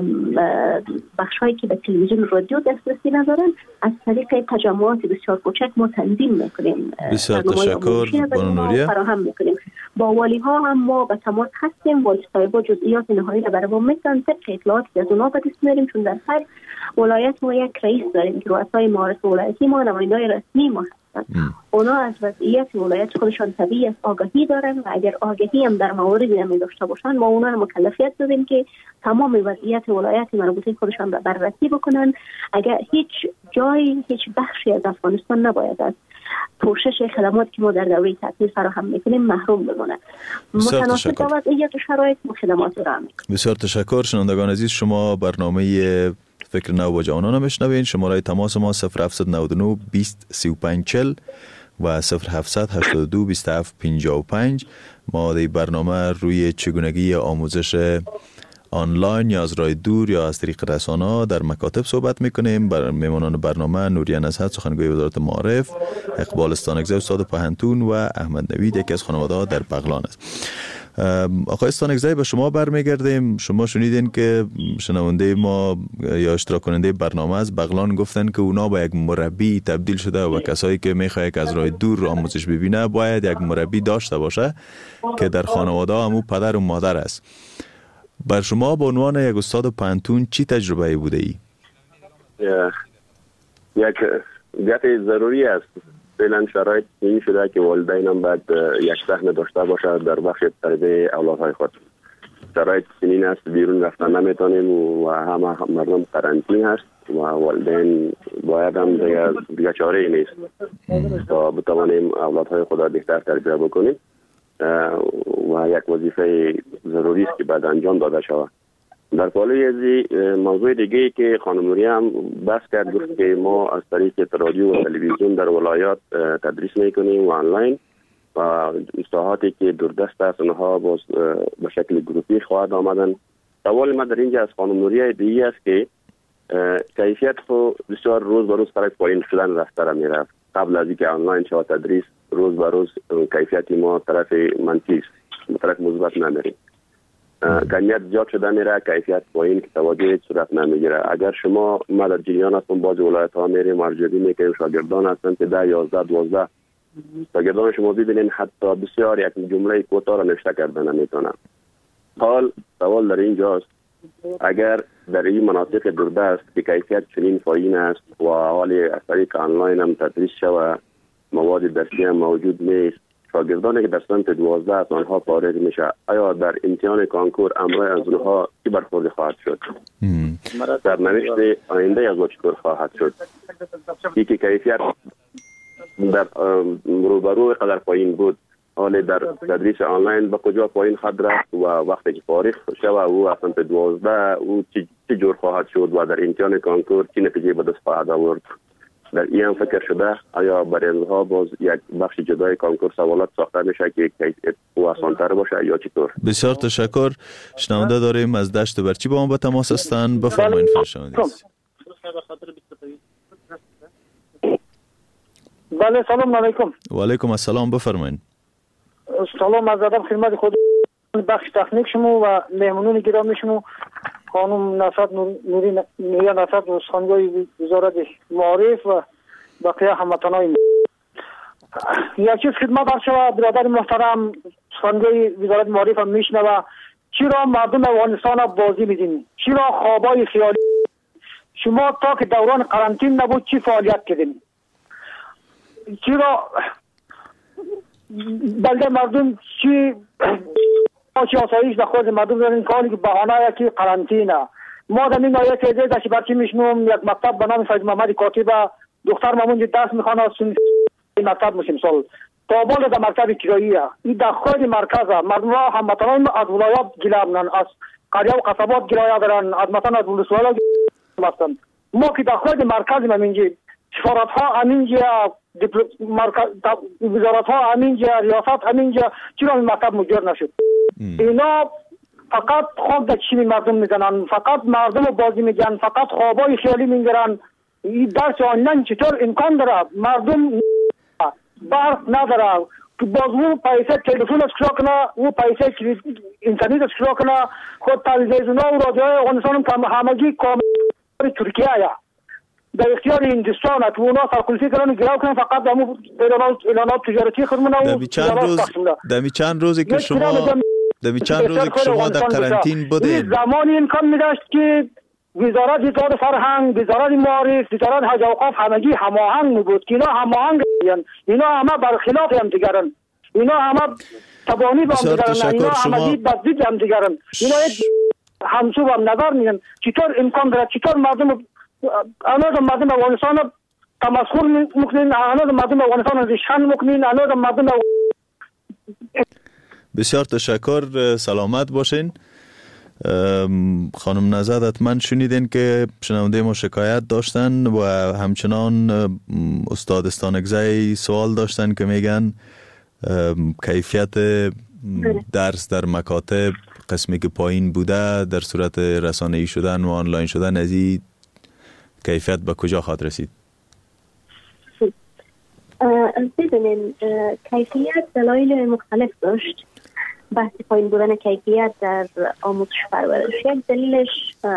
بخش‌هایی که به تلویزیون و رادیو دسترسی ندارن از طریق تجمعات بسیار کوچک ما تنظیم میکنیم. بسیار تشکر بانو نوریه. فراهم میکنیم. با والی ها هم ما به تماس هستیم. والی صاحبا جزئیات نهایی را برای ما میدن. طبق اطلاعاتی از اونا به دست میاریم، چون در هر ولایت ما یک رئیس داریم که رؤسای معارف ولایتی ما نماینده‌های رسمی ما هستند. اونا از وضعیت ولایت خودشان طبیعی است آگاهی دارن و اگر آگاهی هم در موردی نمی داشته باشن، ما اونا رو مکلفیت دادیم که تمام وضعیت ولایت مربوطه خودشان را بررسی بکنن. اگر هیچ جای هیچ بخشی از افغانستان نباید از پوشش خدمات که ما در دوره تعطیل فراهم میکنیم محروم بمونه. متناسب با وضعیت و شرایط خدمات را میکنیم. بسیار تشکر. شنوندگان عزیز، شما برنامه فکر نو با جوانان میشنوین. شماره تماس ما صفر هفت نه نه بیست سی و پنج چهل و صفر هفت هشت دو بیست و هفت پنجاه و پنج. ما در برنامه روی چگونگی آموزش آنلاین یا از راه دور یا از طریق رسانه‌ها در مکاتب صحبت میکنیم. بر میمانان برنامه نوریا نصحت سخنگوی وزارت معارف، اقبال استانکزی استاد پهنتون و احمد نوید یکی از خانواده‌ها در بغلان است. آقای استانکزی، به شما برمیگردیم. شما شنیدین که شنونده ما یا اشتراک کننده برنامه از بغلان گفتن که اونا با یک مربی تبدیل شده و کسایی که میخواد که از راه دور آموزش ببینه باید یک مربی داشته باشه که در خانواده همو پدر و مادر است. بر شما به عنوان یک استاد پانتون چی تجربه بوده ای؟ یک گپ ضروری است. فعلا شرایط این شده که والدین هم باید یک سهم داشته باشه در بخش تربیت اولادهای خود. شرایط سنین است، بیرون رفتن نمیتونیم و همه مردم قرنطینه هست و والدین باید هم دیگه, دیگه چاره ای نیست تا بتوانیم اولادهای خود را بهتر تربیت بکنیم و یک وظیفه ضروری است که باید انجام داده شود. در پالوی ازی موضوع دیگه که خانم نوری هم بحث کرد، گفت که ما از طریق رادیو و تلویزیون در ولایات تدریس میکنیم و آنلاین و استاحاتی که دوردست است اونها باز به شکل گروپی خواهد آمدن. سوال ما در اینجا از خانم نوری دیگه است که کیفیت خو بسیار روز به روز طرف پایین شدن رفته را میرفت. قبل از اینکه آنلاین شود تدریس، روز به روز کیفیت ما طرف منفی است، طرف مثبت نمیریم. کمیت زیاد شده میره، کیفیت پایین که توجه صورت نمیگیره. اگر شما ما در جریان هستم باز ولایت ها میریم ارزیابی میکنیم، شاگردان هستن که ده یازده دوازده شاگردان شما ببینین حتی بسیار یک جمله کوتاه را نوشته کردن نمیتونن. حال سوال در اینجاست، اگر در این مناطق دوردست که کیفیت چنین پایین است و حالی از طریق آنلاین هم تدریس شود، مواد درسی هم موجود نیست، شاگردانی که در سنت دوازده از آنها فارغ میشه، آیا در امتحان کانکور امروز از اونها چی برخورد خواهد شد؟ در نوشت آینده از چطور خواهد شد؟ یکی کیفیت در روبرو قدر پایین بود، حالی در تدریس آنلاین به کجا پایین خواهد رفت و وقتی که فارغ شود او از سنت دوازده او چی جور خواهد شد و در امتحان کانکور چی نتیجه به دست خواهد آورد؟ در این هم فکر شده آیا برای اینها باز یک بخش جدای کانکور سوالات ساخته میشه که او آسان‌تر باشه یا چطور؟ بسیار تشکر. شنونده داریم از دشت برچی با ما به تماس هستند. بفرمایید فرشاندید. بله سلام علیکم. و علیکم السلام. بفرمایید. سلام از ادب خدمت خود بخش تکنیک شما و مهمونان گرامی شما، خانم نصرت نوری نوری نصرت و سخنگوی وزارت معارف و بقیه هموطنان. یک چیز خدمت عرض شود، برادر محترم سخنگوی وزارت معارف هم میشنوه، چرا مردم افغانستان بازی میدین؟ چرا خوابای خیالی؟ شما تا که دوران قرنطین نبود چی فعالیت کردین؟ چرا بلده مردم چی چی آسایش در خود مردم دارین کاری که بهانه که قرنطینه؟ ما در این آیه که داشتی برچی میشنوم یک مکتب به نام سید محمد کاتب دختر مامون درس میخوانه از مکتب مسلم سال تا بالا در مکتب کراییه. این در خود مرکز مردم ها هموطنان از ولایات گلابنن، از قریه و قصبات گلایه دارن، از مثلا از ولسوالا هستن. ما که در خود مرکز همینجا سفارت ها همینجا، وزارت ها همینجا، ریاست همینجا، چرا این مکتب مجبور نشد؟ اینا فقط خواب در چشم مردم میزنن، فقط مردم رو بازی میگن، فقط خوابای خیالی میگیرن. این درس آنلاین چطور امکان داره؟ مردم برق نداره که باز او پیسه تلفن از کشا کنه، او پیسه اینترنت از کشا کنه. خود تلویزیون ها و رادیوهای افغانستان هم همگی کامل ترکیه یا در اختیار هندوستان است. اونا سرکلفی کردن گراو کنن فقط در اعلانات تجارتی خودمون و دمی چند روز دمی چند روزی که شما دمی چند روزی که شما در قرنطین بودید زمانی امکان می‌داشت که وزارت اطلاعات فرهنگ، وزارت معارف، وزارت حج و اوقاف همگی هماهنگ بود که اینا هماهنگ هستند. اینا همه برخلاف هم دیگرن، اینا همه تبانی با هم دیگرن، اینا همگی بضد هم دیگرن، اینا همسو هم نظر میگن. چطور امکان داره؟ چطور مردم الان مردم افغانستان تمسخر میکنین، هنوز مردم افغانستان ریشخند میکنین، هنوز مردم. بسیار تشکر، سلامت باشین. خانم نزد حتما شنیدین که شنونده ما شکایت داشتن و همچنان استاد استانگزی سوال داشتن که میگن کیفیت درس در مکاتب قسمی که پایین بوده در صورت رسانه‌ای شدن و آنلاین شدن از این کیفیت به کجا خواهد رسید؟ ببینین کیفیت دلایل مختلف داشت. بحث پایین بودن کیفیت در آموزش پرورش، یک دلیلش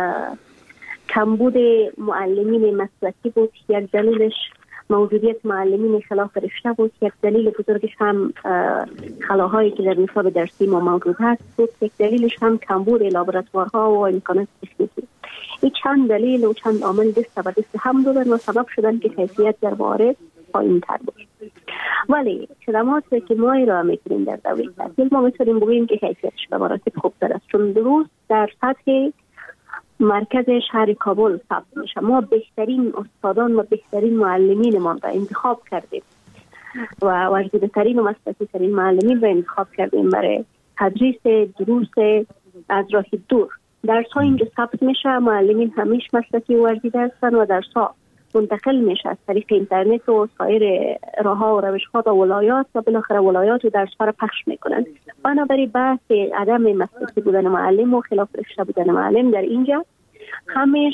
کمبود معلمین مسلکی بود، یک دلیلش موجودیت معلمین خلاف رشته بود، یک دلیل بزرگش هم خلاهایی که در نصاب درسی ما موجود هست بود، یک دلیلش هم کمبود لابراتوارها و امکانات تکنیکی. این چند دلیل و چند عامل دست و دست هم دادن و سبب شدن که کیفیت در وارد پایین تر بود. ولی خدماتی که ما ارائه میکنیم در دوره تحصیل ما میتونیم بگوییم که کیفیتش به مراتب خوبتر است، چون درست در سطح مرکز شهر کابل ثبت میشه. ما بهترین استادان و بهترین معلمین ما را انتخاب کردیم و ورزیده ترین و مسلکی ترین معلمین را انتخاب کردیم برای تدریس دروس از راه دور. درس ها اینجا ثبت میشه، معلمین همیش مسلکی و ورزیده هستن و درس ها منتقل میشه از طریق اینترنت و سایر راه ها و روش ها و ولایات و بالاخره ولایات و درس ها را پخش میکنن. بنابراین بحث عدم مسلکی بودن معلم و خلاف رشته بودن معلم در اینجا همیش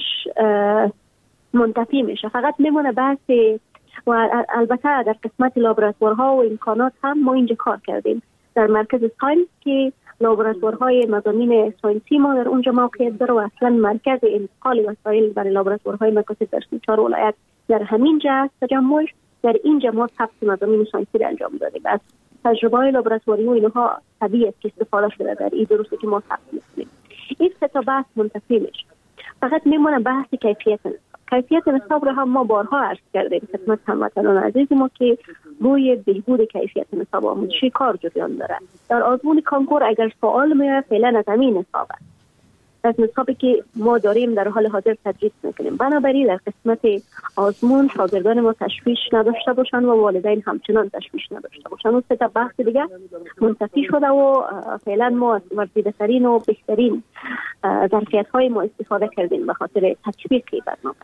منتفی میشه. فقط میمونه بحث و البته در قسمت لابراتوارها و امکانات هم ما اینجا کار کردیم در مرکز ساینس که لابراتوارهای مضامین ساینسی ما در اونجا موقعیت داره و اصلا مرکز انتقال وسایل برای لابراتوارهای مکاتب درسی چهار ولایت در همین جا است تجمعش. در اینجا ما ثبت مضامین ساینسی را انجام دادیم. از تجربه های لابراتواری و اینها طبیعی است که استفاده شده در این دروسی که ما ثبت می‌کنیم. این سه تا بحث منتفی میشه. فقط میمونه بحث کیفیت نصاب. کیفیت نصاب را هم ما بارها عرض کردیم خدمت هموطنان عزیز ما که روی بهبود کیفیت نصاب آموزشی کار جریان داره. در آزمون کانکور اگر سوال میاد فعلا از همین نصاب است، از نصابی که ما داریم در حال حاضر تدریس میکنیم. بنابراین در قسمت آزمون شاگردان ما تشویش نداشته باشن و والدین همچنان تشویش نداشته باشن. اون سه تا بحث دیگه منتفی شده و فعلا ما ورزیده ترین و بهترین ظرفیت های ما استفاده کردیم به خاطر تطبیق برنامه.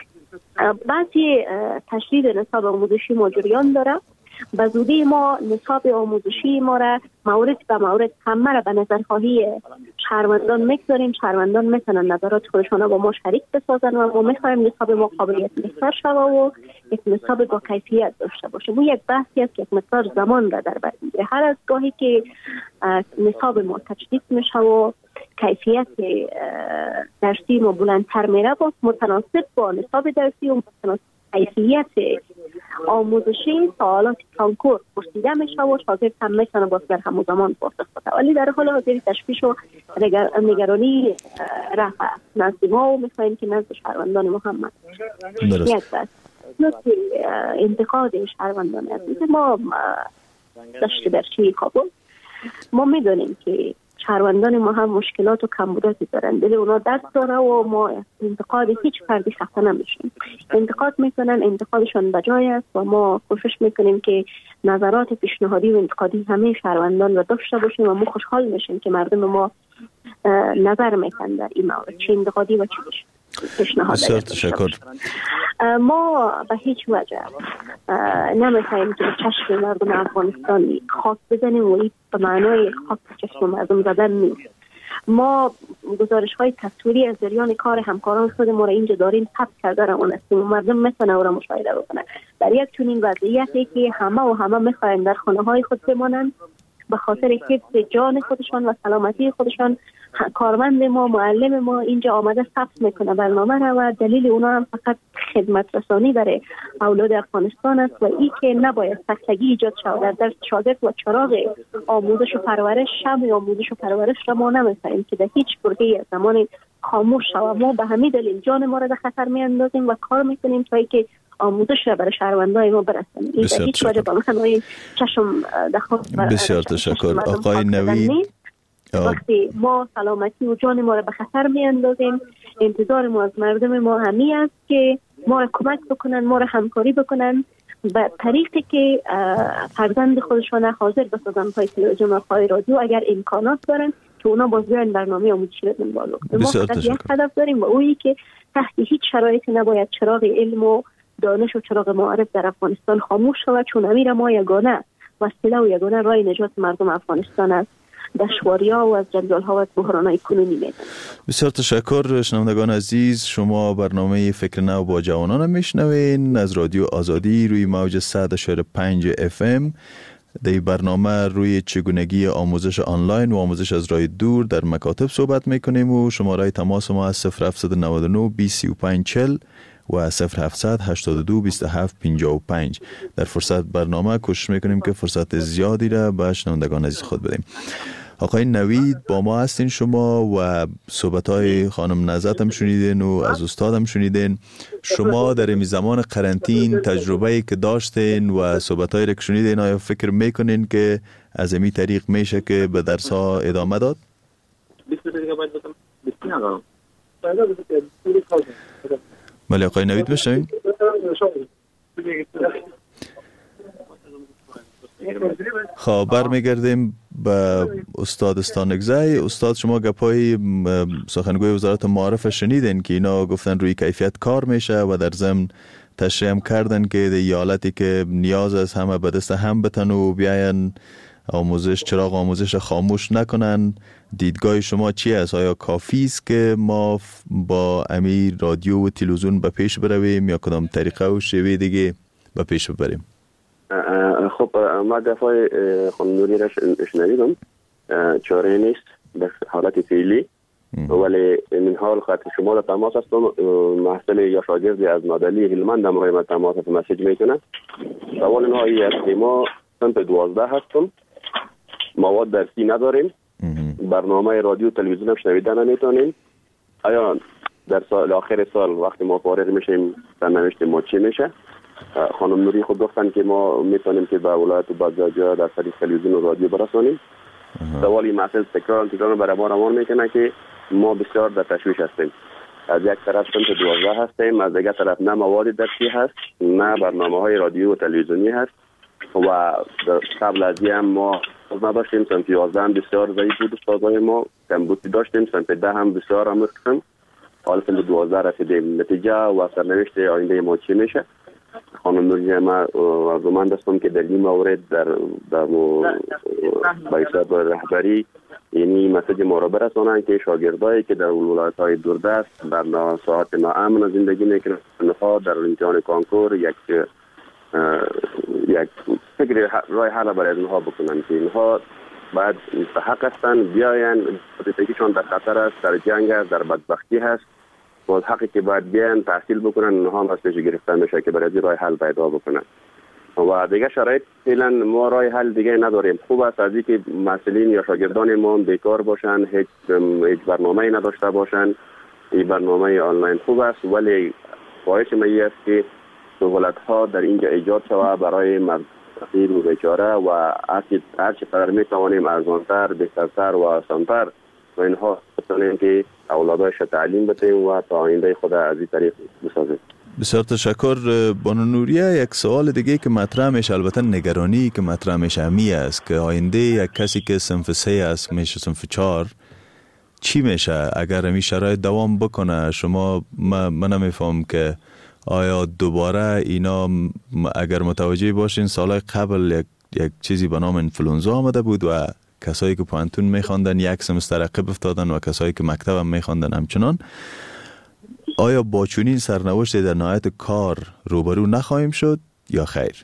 بعضی تشدید نصاب آموزشی ما جریان داره. به زودی ما نصاب آموزشی ما را مورد به مورد همه را به نظرخواهی شهروندان میگذاریم. شهروندان میتونن نظرات خودشان با ما شریک بسازن و ما میخوایم نصاب ما قابلیت بهتر شود و یک نصاب با کیفیت داشته باشه. و یک بحثی است که یک مقدار زمان را در بر میگیره. هر از گاهی که نصاب ما تجدید میشه و کیفیت درسی ما بلندتر میره با متناسب با نصاب درسی و متناسب کیفیت آموزشی سوالات کانکور پرسیده میشه و شاگرد هم میتونه باز در همون زمان پاسخ بده. ولی در حال حاضر تشویش و نگرانی رفع نزد ما و میخوایم که نزد شهروندان ما هم یک بس نقطه انتقاد شهروندان عزیز ما داشته در چی کابل. ما میدونیم که شهروندان ما هم مشکلات و کمبوداتی دارن، دل اونا دست داره و ما انتقاد هیچ فردی خفه نمیشیم. انتقاد میکنن، انتقادشان بجای است و ما کوشش میکنیم که نظرات پیشنهادی و انتقادی همه شهروندان رو داشته باشیم و ما خوشحال میشیم که مردم ما نظر میکنن در این مورد، چه انتقادی و چه پیشنهادی. بسیار تشکر. ما به هیچ وجه نمیخوایم که چشم مردم افغانستان خاک بزنیم و این به معنای خاک چشم مردم زدن نیست. ما گزارش های تصویری از جریان کار همکاران خود ما را اینجا داریم ثبت کرده روان هستیم و مردم میتونه او را مشاهده بکنه. در یک چنین وضعیتی که همه و همه میخواین در خانه های خود بمانند به خاطر حفظ جان خودشان و سلامتی خودشان، کارمند ما، معلم ما اینجا آمده ثبت میکنه برنامه را و دلیل اونا هم فقط خدمت رسانی برای اولاد افغانستان است و این که نباید سختگی ایجاد شود در درس شاگرد و چراغ آموزش و پرورش، شمع آموزش و پرورش را ما نمی‌سازیم که در هیچ برهه‌ای از زمان خاموش شود. ما به همین دلیل جان ما را در خطر میاندازیم و کار میکنیم تا اینکه آموزش را برای شهروندان ما برسانیم. این هیچ وجه با معنای چشم دخواه. بسیار تشکر. آقای نوی وقتی ما سلامتی و جان ما را به خطر می اندازیم، انتظار ما از مردم ما همی است که ما را کمک بکنن، ما را همکاری بکنن به طریقی که فرزند خودشان حاضر بسازن پای تلویزیون و پای رادیو اگر امکانات دارن که اونا باز بیان برنامه آموزشی را دنبال کنن. ما فقط یک هدف داریم و اویی که تحت هیچ شرایطی نباید چراغ علم و دانش و چراغ معارف در افغانستان خاموش شود، چون امیر ما یگانه وسیله و یگانه راه نجات مردم افغانستان است. دشواری‌ها و از جنجال‌ها و از بحران‌های کنونی میدن. بسیار تشکر شنوندگان عزیز. شما برنامه فکر نو با جوانان میشنوین از رادیو آزادی روی موج صد و پنج اف ام. در برنامه روی چگونگی آموزش آنلاین و آموزش از راه دور در مکاتب صحبت میکنیم و شماره تماس ما از صفر هفت نه نه بیست سی و پنج چهل و صفر هفتصد هشتاد و دو بیست و هفت پنجاه و پنج. در فرصت برنامه کوشش میکنیم که فرصت زیادی را به شنوندگان عزیز خود بدیم. آقای نوید با ما هستین شما و صحبت‌های خانم نزات هم شنیدین و از استاد هم شنیدین. شما در این زمان قرنطین تجربه‌ای که داشتین و صحبت‌هایی را که شنیدین آیا فکر میکنین که از این طریق میشه که به درس‌ها ادامه داد؟ بله آقای نوید بشنوین. خب برمیگردیم به استاد استانگزی. استاد شما گپای سخنگوی وزارت معارف شنیدین که اینا گفتن روی کیفیت کار میشه و در ضمن تشریح هم کردن که ایالتی که نیاز است همه به دست هم بتن و بیاین آموزش چراغ آموزش خاموش نکنن. دیدگاه شما چی است؟ آیا کافی است که ما با امیر رادیو و تلویزیون به پیش برویم یا کدام طریقه و شیوه دیگه به پیش ببریم؟ خب ما دفعه خانم نوری را شنیدم، چاره نیست در حالت فعلی، ولی من حال خاطر شما را تماس هستم. محصل یا شاگردی از مدلی هلمند هم روی ما تماس هست مسیج میکنه. سوال نهایی است که ما سنت دوازده هستم، مواد درسی نداریم، برنامه رادیو تلویزیون هم شنیده نمیتونیم. آیا در سال آخر سال وقتی ما فارغ میشیم سرنوشت ما چی میشه؟ خانم نوری خود گفتن که ما میتونیم که به ولایت و به جا در طریق تلویزیون و رادیو برسانیم. سوالی مسئله تکرار تکرار برای ما روان میکنه که ما بسیار در تشویش هستیم. از یک طرف سمت دوازده هستیم، از دیگر طرف نه مواد درسی هست نه برنامه های رادیو و تلویزیونی هست و قبل از این ما نداشتیم. سمت یازده هم بسیار ضعیف بود، استادای ما کمبودی داشتیم. سمت ده هم بسیار آموزش کردیم. حالا سمت دوازده رسیدیم. نتیجه و سرنوشت آینده ما چی میشه؟ خانم نوری ما آرزومند هستم که در این مورد در در بایساد رهبری یعنی مسیج ما را برسانند که شاگردایی که در ولایت‌های دوردست در ساعت ناامن زندگی میکنند در امتحان کانکور یک یک فکر راه حل برای اینها بکنند که اینها باید مستحق هستند بیاین. زندگیشان در خطر است، در جنگ است، در بدبختی هست. باز حقی که باید بیان تحصیل بکنن اونها هم از پیش گرفته میشه که برای راه حل پیدا بکنن و دیگه شرایط فعلا ما راه حل دیگه نداریم. خوب است از اینکه مسئولین یا شاگردان ما بیکار باشن، هیچ هیچ برنامه‌ای نداشته باشن. این برنامه آنلاین خوب است، ولی خواهش من است که سهولت‌ها در اینجا ایجاد شود برای فقیر و بیچاره و هر چه قدر میتوانیم ارزانتر، بهترتر و آسانتر و اینها بتونیم که اولادایش تعلیم بدیم و تا آینده خود از این طریق بسازیم. بسیار تشکر. بانو نوریه، یک سوال دیگه که مطرح میشه، البته نگرانی که مطرح میشه همی است که آینده یک کسی که صنف سه است میشه صنف چهار چی میشه اگر این شرایط دوام بکنه؟ شما من, من نمیفهم که آیا دوباره اینا اگر متوجه باشین سالهای قبل یک, یک چیزی به نام انفلونزا آمده بود و کسایی که پانتون میخواندن یک سمستر عقب افتادن و کسایی که مکتب هم میخواندن همچنان. آیا با چنین سرنوشت در نهایت کار روبرو نخواهیم شد یا خیر؟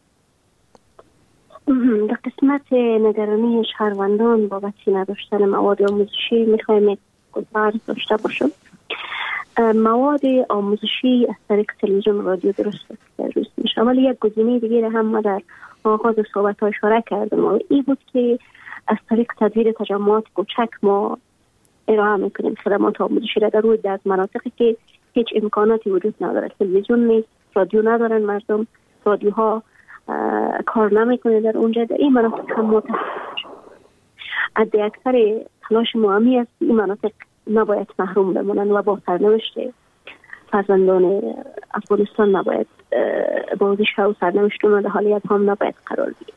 در قسمت نگرانی شهروندان بابت نداشتن مواد آموزشی میخوایم گزارش داشته باشم. مواد آموزشی از طریق تلویزیون و رادیو درست درست میشه، ولی یک گزینه دیگه هم ما در آغاز صحبت ها اشاره کردم و این بود که از طریق تدویر تجمعات کوچک ما ارائه میکنیم خدمات آموزشی را در روی در مناطقی که هیچ امکاناتی وجود نداره، تلویزیون نیست، رادیو ندارن مردم، رادیوها کار نمیکنه در اونجا، در این مناطق هم ما حد اکثر تلاش مهمی است این مناطق نباید محروم بمونن و با سرنوشت فرزندان افغانستان نباید بازیش و سرنوشت اونها در حالیت هم نباید قرار بگیره.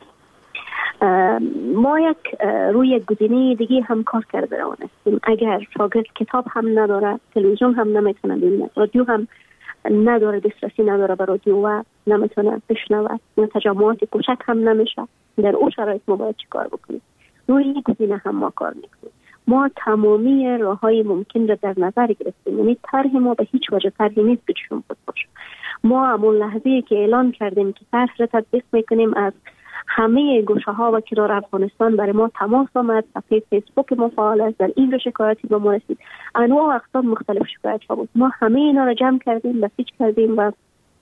ما یک روی گزینه دیگه هم کار کرده روان هستیم. اگر شاگرد کتاب هم نداره، تلویزیون هم نمیتونه ببینه، رادیو هم نداره، دسترسی نداره به رادیو و نمیتونه بشنوه، یا تجمعات کوچک هم نمیشه، در اون شرایط ما باید چی کار بکنیم؟ روی این گزینه هم ما کار میکنیم. ما تمامی راههای ممکن را در نظر گرفتیم. یعنی طرح ما به هیچ وجه طرحی نیست که چشم خود باشه. ما همون لحظه‌ای که اعلان کردیم که طرح را تطبیق میکنیم، از همه گوشه ها و کنار افغانستان برای ما تماس آمد. صفحه فیسبوک ما فعال است، در این رو شکایتی به ما رسید، انواع و اقسام مختلف شکایت ها بود. ما همه اینا را جمع کردیم، بسیج کردیم و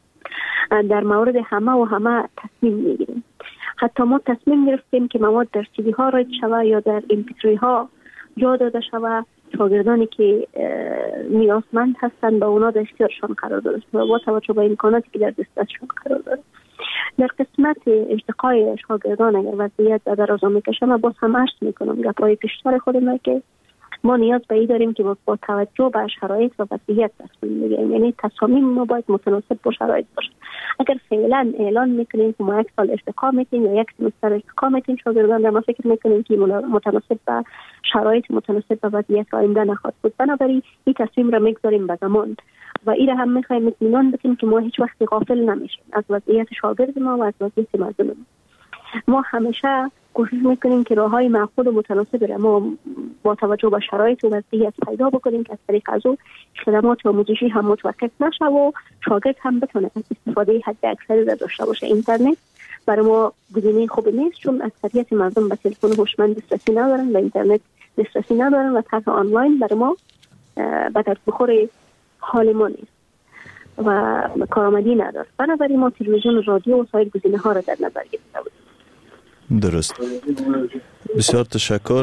در مورد همه و همه تصمیم میگیریم. حتی ما تصمیم گرفتیم که مواد در سی دی ها رایت شود یا در ام پی تری ها جا داده شود. شاگردانی که نیازمند هستند به اونا در اختیارشان قرار داده شود با توجه به امکاناتی که در دستشان قرار داره. در قسمت ارتقای شاگردان اگر وضعیت دراز میکشه، ما باز هم عرض میکنم گپای پیشتر خودم که ما نیاز به این داریم که با توجه به شرایط و وضعیت تصمیم بگیریم. یعنی تصامیم ما باید متناسب با شرایط باشه. اگر فعلا اعلان میکنیم که ما یک سال ارتقا میتیم یا یک سمستر ارتقا میتیم شاگردان را، ما فکر میکنیم که متناسب به شرایط، متناسب به وضعیت آینده نخواهد بود. بنابراین این تصمیم را میگذاریم به زمان و این را هم میخوایم اطمینان بدیم که ما هیچ وقت غافل نمیشیم از وضعیت شاگرد ما و از وضعیت مردم ما. ما همیشه کوشش میکنیم که راههای معقول و متناسب را ما با توجه به شرایط و وضعیت پیدا بکنیم که از طریق از او خدمات آموزشی هم متوقف نشه و شاگرد هم بتونه استفاده حد اکثری را داشته باشه. اینترنت برای ما گزینه خوبی نیست، چون اکثریت مردم به تلفن هوشمند دسترسی ندارن، به اینترنت دسترسی ندارن و طرح آنلاین برای ما به درد بخور حال ما نیست و کارآمدی نداره. بنابراین ما تلویزیون و رادیو و سایر گزینه ها را در نظر گرفته بودیم. درست. بسیار تشکر.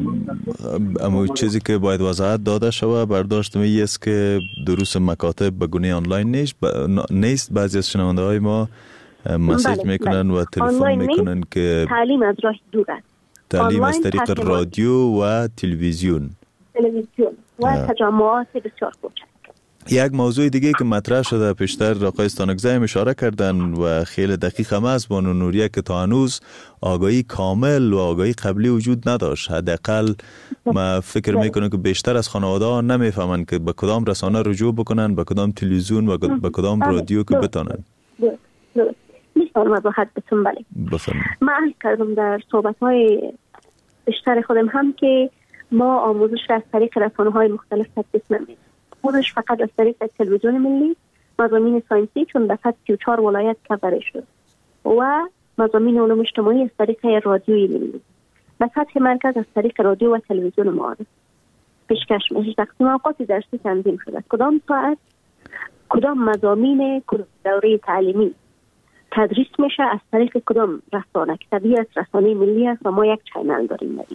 اما چیزی که باید وضاحت داده شود برداشت می است که دروس مکاتب به گونه آنلاین نیست. نیست بعضی از شنونده های ما مسیج بله، میکنن بله. و تلفن میکنن که تعلیم از راه دور است. تعلیم از طریق رادیو و تلویزیون تلویزیون و اه. تجمعات بسیار کوچک. یک موضوع دیگه که مطرح شده پیشتر آقای استانکزی اشاره کردن و خیلی دقیق هم است بانو نوریه که تا هنوز آگاهی کامل و آگاهی قبلی وجود نداشت. حداقل ما فکر میکنم که بیشتر از خانواده ها نمیفهمن که به کدام رسانه رجوع بکنن، به کدام تلویزیون و به کدام رادیو که بتونن. میتونم وضاحت بتون بله. بفرمایید. من عرض کردم در صحبت‌های بیشتر خودم هم که ما آموزش را از طریق رسانه‌های مختلف تدریس نمی‌کنیم. آموزش فقط از طریق تلویزیون ملی، مضامین ساینسی چون به سطح سی و چهار ولایت کاور شد و مضامین علوم اجتماعی از طریق رادیوی ملی. به سطح مرکز از طریق رادیو و تلویزیون معارف پیشکش میشه. تقسیم اوقات درسی تنظیم شده. کدام ساعت کدام مضامین دوره تعلیمی تدریس میشه از طریق کدام رسانه که طبیعی است رسانه ملی است و ما یک چینل داریم داریم.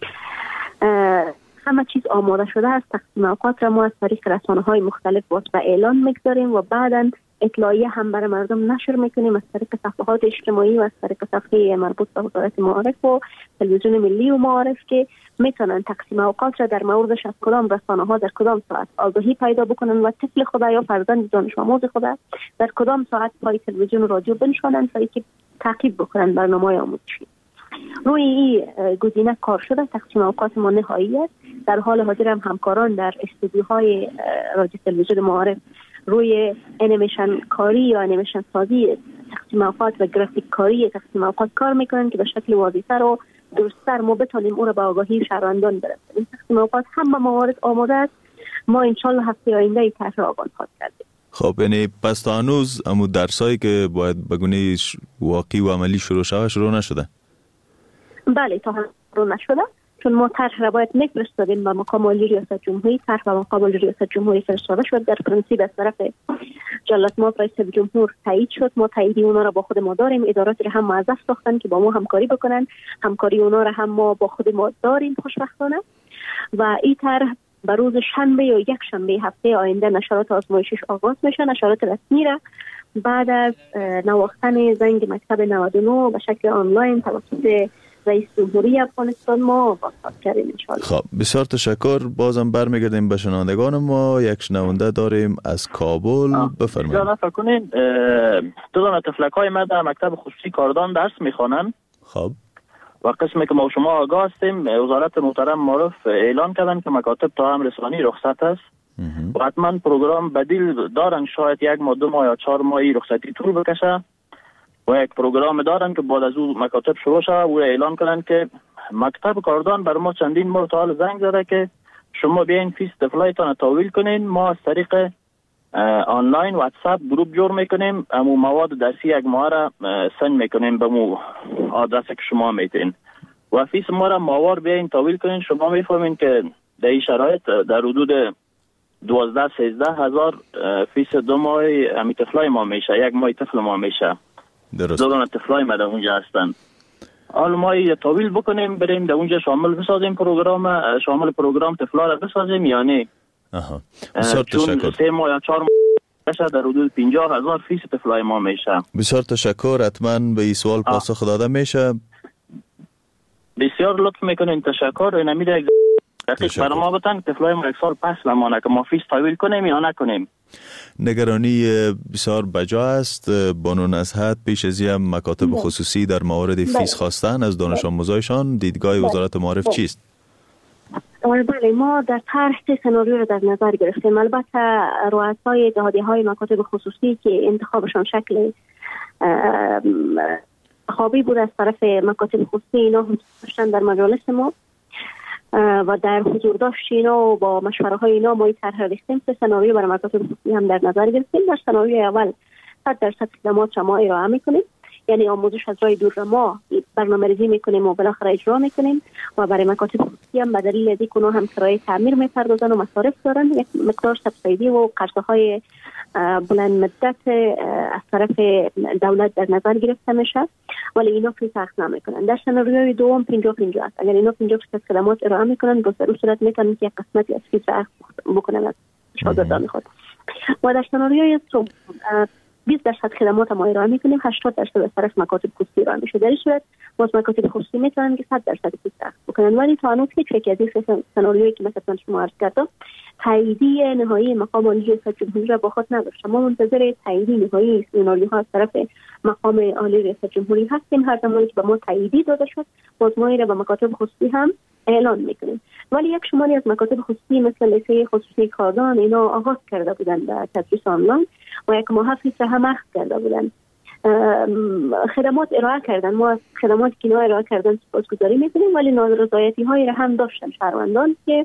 همه چیز آماده شده است. تقسیم اوقات را ما از طریق رسانه های مختلف با اعلان میگذاریم و بعداً اطلاعیه هم برای مردم نشر میکنیم از طریق صفحات اجتماعی و از طریق صفحه مربوط به وزارت معارف و تلویزیون ملی و معارف که میتونن تقسیم اوقات را در موردش از کدام رسانه ها در کدام ساعت آگاهی پیدا بکنن و طفل خود یا فرزند دانش آموز خود در کدام ساعت پای تلویزیون و رادیو بنشانن تا اینکه تعقیب بکنن برنامه آموزشی. روی این گزینه کار شده. تقسیم اوقات ما نهایی است. در حال حاضر هم همکاران در استودیوهای رادیو تلویزیون معارف روی انیمیشن کاری یا انیمیشن سازی تقسیم اوقات و گرافیک کاری تقسیم اوقات کار میکنن که به شکل واضح‌تر و درست‌تر ما بتونیم اون رو به آگاهی شهروندان برسونیم. تقسیم اوقات هم به موارد آماده است. ما انشالله هفته آینده این طرح را آغاز کردیم. خب یعنی پس تا هنوز امو درسایی که باید بگونه واقعی و عملی شروع شده شروع نشده؟ بله تا هنوز شروع نشده، چون ما طرح را باید میفرستادیم به مقام عالی ریاست جمهوری. طرح به مقام عالی ریاست جمهوری فرستاده شد. در پرنسیب از طرف جلالت مآب رئیس جمهور تایید شد. ما تاییدی اونا را با خود ما داریم. ادارات را هم موظف ساختن که با ما همکاری بکنن. همکاری اونا را هم ما با خود ما داریم خوشبختانه. و این طرح به روز شنبه یا یک شنبه هفته آینده نشرات آزمایشیش آغاز میشه. نشرات رسمی را بعد از نواختن زنگ مکتب نود و نه به شکل آنلاین توسط رئیس جمهوری افغانستان ما واقعا کردیم انشاءالله. خب بسیار تشکر. بازم برمیگردیم به شنوندگان ما. یک شنونده داریم از کابل. بفرمایید. جان فکر کنین دو دانه تفلک‌های ما در مکتب خصوصی کاردان درس میخوانن. خب و قسمی که ما شما آگاه هستیم، وزارت محترم معرف اعلان کردن که مکاتب تا هم رسانی رخصت است و حتما پروگرام بدیل دارن، شاید یک ماه دو ماه یا چهار ماهی رخصتی طول بکشه و یک پروگرام دارن که بعد از او مکاتب شروع شده و اعلان کردن که مکتب کاردان بر ما چندین ماه تا حال زنگ زده که شما بیاین فیس طفلایتان تحویل کنین، ما از طریق آنلاین واتساپ گروپ جور میکنیم، امو مواد درسی یک ماه را سند میکنیم به مو آدرس که شما میتین و فیس ما را ماوار بیاین تحویل کنین. شما میفهمین که در این شرایط در حدود دوازده سیزده هزار فیس دو ماه امی طفلای ما میشه، یک ماه طفل ما میشه. درست. دو دانه طفلای ما در اونجا هستن. حال ما تحویل بکنیم بریم در اونجا شامل بسازیم پروگرام، شامل پروگرام طفلا را بسازیم یا نه؟ آها. بسیار تشکر. سه ماه یا چهار ماه در حدود پنجاه هزار فیس طفلای ما میشه. بسیار تشکر. حتما به این سوال پاسخ داده میشه. بسیار لطف میکنین. تشکر. این امید دقیق برای ما بتن طفلای ما یک سال پس نمانه که ما فیس تحویل کنیم یا نکنیم. نگرانی بسیار بجا است. بانو نزهت پیش از این مکاتب خصوصی در مورد فیس خواستن از دانش آموزایشان، دیدگاه وزارت معارف چیست؟ بله، ما در طرح سناریو رو در نظر گرفتیم. البته رؤسای اتحادیه‌های مکاتب خصوصی که انتخابشان شکل خوابی بود از طرف مکاتب خصوصی، اینا هم داشتن در مجالس ما و در حضور داشت اینا و با مشوره های اینا ما طرح ریختیم. سه سناریو برای مکاتب خصوصی هم در نظر گرفتیم. در سناریوی اول صد درصد خدمات را ما ارائه میکنیم، یعنی آموزش از راه دور را ما برنامه‌ریزی میکنیم و بالاخره اجرا میکنیم و برای مکاتب خصوصی هم به دلیل از اینکه هم کرایه تعمیر میپردازن و مصارف دارن، یک مقدار سبسیدی و قرضهای بلند مدت از طرف دولت در نظر گرفته میشه، ولی اینا فیس اخذ نمیکنن. در سناریوی دوم پنجاه پنجاه است. اگر اینا پنجاه درصد خدمات ارائه میکنن، به در صورت میتونن که یک قسمتی از فیس اخذ بکنن از شاگردان خود. و در سناریوی سوم بیست درصد خدمات ما ارائه میکنیم، هشتاد درصد از طرف مکاتب خصوصی ارائه میشه. در این صورت باز مکاتب خصوصی میتونن که صد درصد فیس اخذ بکنن، ولی تا هنوز هیچ یک از این سناریویی که مثلا شما عرض کردم تاییدی نهایی مقام عالی ریاست جمهوری را با خود نداشت. ما منتظر تاییدی نهایی سناریوها از طرف مقام عالی ریاست جمهوری هستیم. هر زمانی که به ما تاییدی داده شد باز ما را به مکاتب خصوصی هم اعلان میکنیم. ولی یک شماری از مکاتب خصوصی مثل لیسه خصوصی کاردان اینا آغاز کرده بودن به تدریس آنلاین و یک ماه فیس هم اخذ کرده بودن، خدمات ارائه کردن. ما از خدماتی که اینا ارائه کردن سپاسگزاری میکنیم، ولی نارضایتی هایی را هم داشتن شهروندان که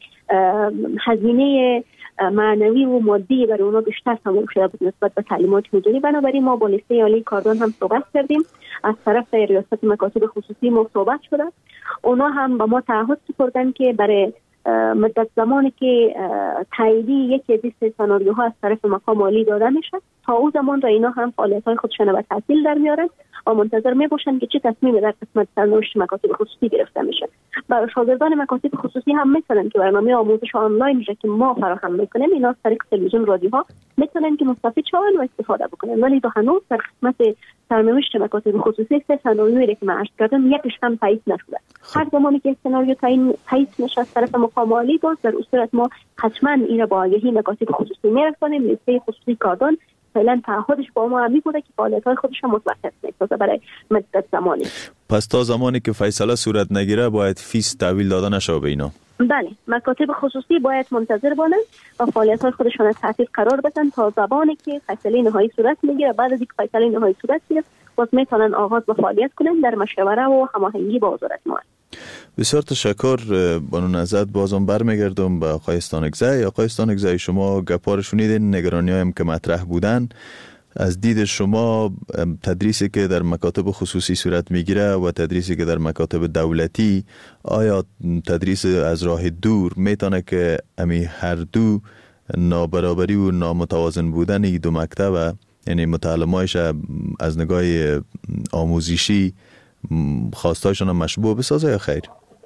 هزینه معنوی و مادی برای اونا بیشتر تمام شده بود نسبت به تعلیمات حضوری. بنابراین ما با لیسه عالی کاردان هم صحبت کردیم، از طرف ریاست مکاتب خصوصی ما صحبت شده. اونا هم با ما تعهد سپردن که برای مدت زمانی که تاییدی یکی از این سناریوها از طرف مقام عالی داده میشه، تا اون زمان را اینا هم فعالیت‌های خودشون به تحصیل در میارن و منتظر میباشن که چه تصمیمی در قسمت سرنوشت مکاتب خصوصی گرفته میشه. برای شاگردان مکاتب خصوصی هم میتونن که برنامه آموزش آنلاین را که ما فراهم میکنیم اینا از طریق تلویزیون رادیوها میتونن که مستفید شون و استفاده بکنن، ولی تا هنوز در قسمت سرنوشت مکاتب خصوصی سه سناریویی که من عرض کردم یکیش هم تایید نشده. هر زمانی که سناریو تایید نشه از طرف مقام عالی باز در صورت ما حتما این را با آگهی مکاتب خصوصی میرسونیم. لیسه خصوصی کاردان فعلا تعهدش با ما می بوده که فعالیت‌های خودش هم متوقف نکنه برای مدت زمانی. پس تا زمانی که فیصله صورت نگیره باید فیس تحویل داده نشه به اینا. بله، مکاتب خصوصی باید منتظر باشن و فعالیت‌های خودشون از تعطیل قرار بدن تا زمانی که فیصله نهایی صورت میگیره. بعد از اینکه فیصله نهایی صورت گرفت باز میتونن آغاز به فعالیت کنن در مشوره و هماهنگی با وزارت ما. بسیار تشکر. بانو نزهت بازم برمیگردم به آقای استانکزی. آقای استانکزی شما گپار شنیدین، نگرانی هم که مطرح بودن. از دید شما تدریسی که در مکاتب خصوصی صورت میگیره و تدریسی که در مکاتب دولتی، آیا تدریس از راه دور میتونه که امی هر دو نابرابری و نامتوازن بودن ای دو مکتب، یعنی متعلمایش از نگاه آموزشی خواستایشان هم مشبوه بسازه یا خیر؟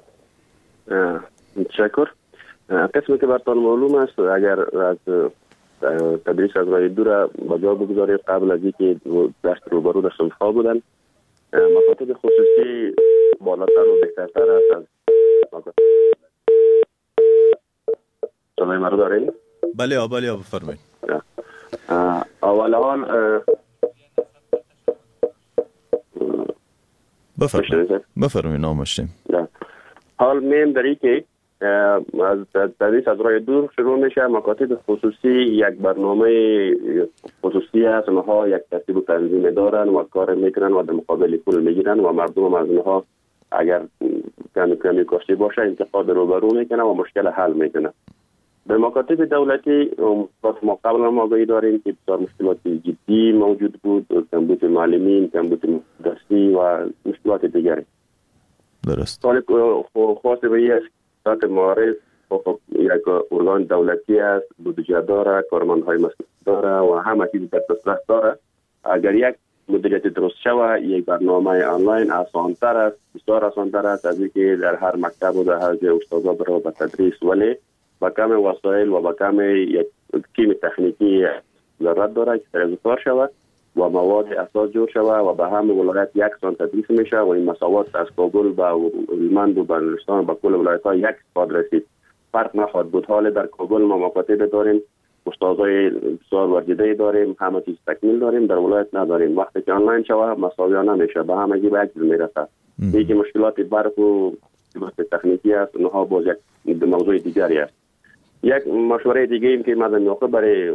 تشکر. قسمی که برتان معلوم است اگر از تدریس از راه دور با جا بگذارید قبل از اینکه دست روبرو دست انتخاب بودن، مکاتب خصوصی بالاتر و بهترتر است از صدای مرا دارین؟ بله آ بله آ بفرمایید. اول حال بفرمایید بفرمایید نامشتیم. حال میم داری که از تدریس از راه دور شروع میشه. مکاتب خصوصی یک برنامه خصوصی است، اونها یک ترتیب و تنظیم دارن و کار میکنن و در مقابل پول میگیرن و مردم از اونها اگر کمی کمی کاشته باشه انتقاد روبرو میکنه و مشکل حل میکنه. به مکاتب دولتی ما قبل هم آگاهی داریم که بسیار مشکلات جدی موجود بود، کمبود معلمین، کمبود دستی و مشکلات دیگری. درست. سوال خاص به این است که معارف یک ارگان دولتی است، بودجه داره، کارمندهای مسئول داره و همه چیز در دسترس داره. اگر یک مدیریت درست شود، یک برنامه آنلاین آسان‌تر است، بسیار آسان‌تر است از اینکه در هر مکتب و در هر جای استادا برای به تدریس، ولی با کم وسایل و با کم یک تیم تکنیکی ضرورت داره که طرز کار شود و مواد اساس جور شود و به همه ولایت یک سان تدریس میشه و این مساوات از کابل با هلمند و بلوچستان و با کل ولایت‌ها یک سان رسید. فرق نخواهد بود. حال در کابل ما مکاتب داریم، استادای بسیار ورجیده داریم، همه چیز تکمیل داریم، در ولایت نداریم. وقتی که آنلاین شود مساویانه میشه، به همگی به یک چیز میرسه. یکی مشکلات برق و تکنیکی است، اونها باز یک موضوع دیگری است. یک مشوره دیگه ایم که من موقع برای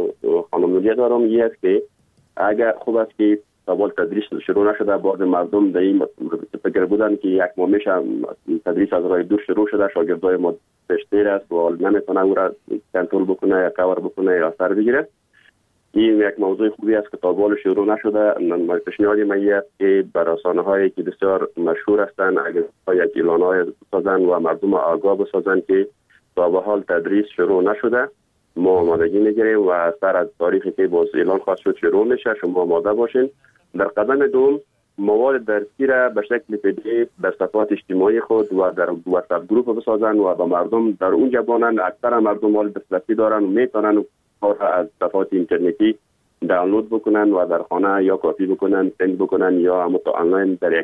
خانم نوریه دارم این است که اگر خوب است که اول تدریس شروع نشده، بعض مردم در این فکر بودن که یک ماه میشه تدریس از راه دور شروع شده، شاگردای ما پیشتر است و نمیتونه او را کنترل بکنه یا کاور بکنه یا اثر بگیره. این یک موضوع خوبی است که تا اول شروع نشده. پیشنهاد من است که بر رسانه‌هایی که بسیار مشهور هستند اگر یک اعلان‌های بسازن و مردم آگاه بسازن که تا به حال تدریس شروع نشده، ما آمادگی میگیریم و سر از تاریخی که باز اعلان خواهد شد شروع میشه، شما آماده باشین. در قدم دوم مواد درسی را به شکل پی دی اف در صفحات اجتماعی خود و در واتساپ گروپ بسازن و با مردم در اونجا بانن. اکثر مردم حال دسترسی دارن و میتونن کار از صفحات اینترنتی دانلود بکنن و در خانه یا کپی بکنن، سند بکنن یا هم تا آنلاین در یک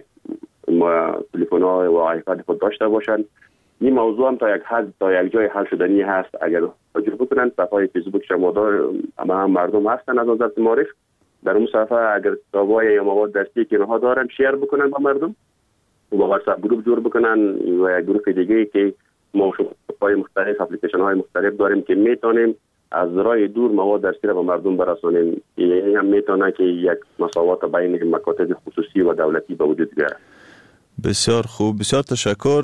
تلفن‌ها و آیپد خود داشته باشن. این موضوع هم تا یک حد تا یک جای حل شدنی هست. اگر توجه بکنن صفحه فیسبوک شما دار هم مردم هستن از وزارت معارف، در اون صفحه اگر کتابای یا مواد درسی که اونها دارن شیر بکنن با مردم و با واتساپ گروپ جور بکنن و یک گروپ دیگه که ما شبکه‌های مختلف اپلیکیشن های مختلف داریم که میتونیم از راه دور مواد درسی را به مردم برسانیم. این هم میتونه که یک مساوات بین مکاتب خصوصی و دولتی به وجود بیاره. بسیار خوب، بسیار تشکر.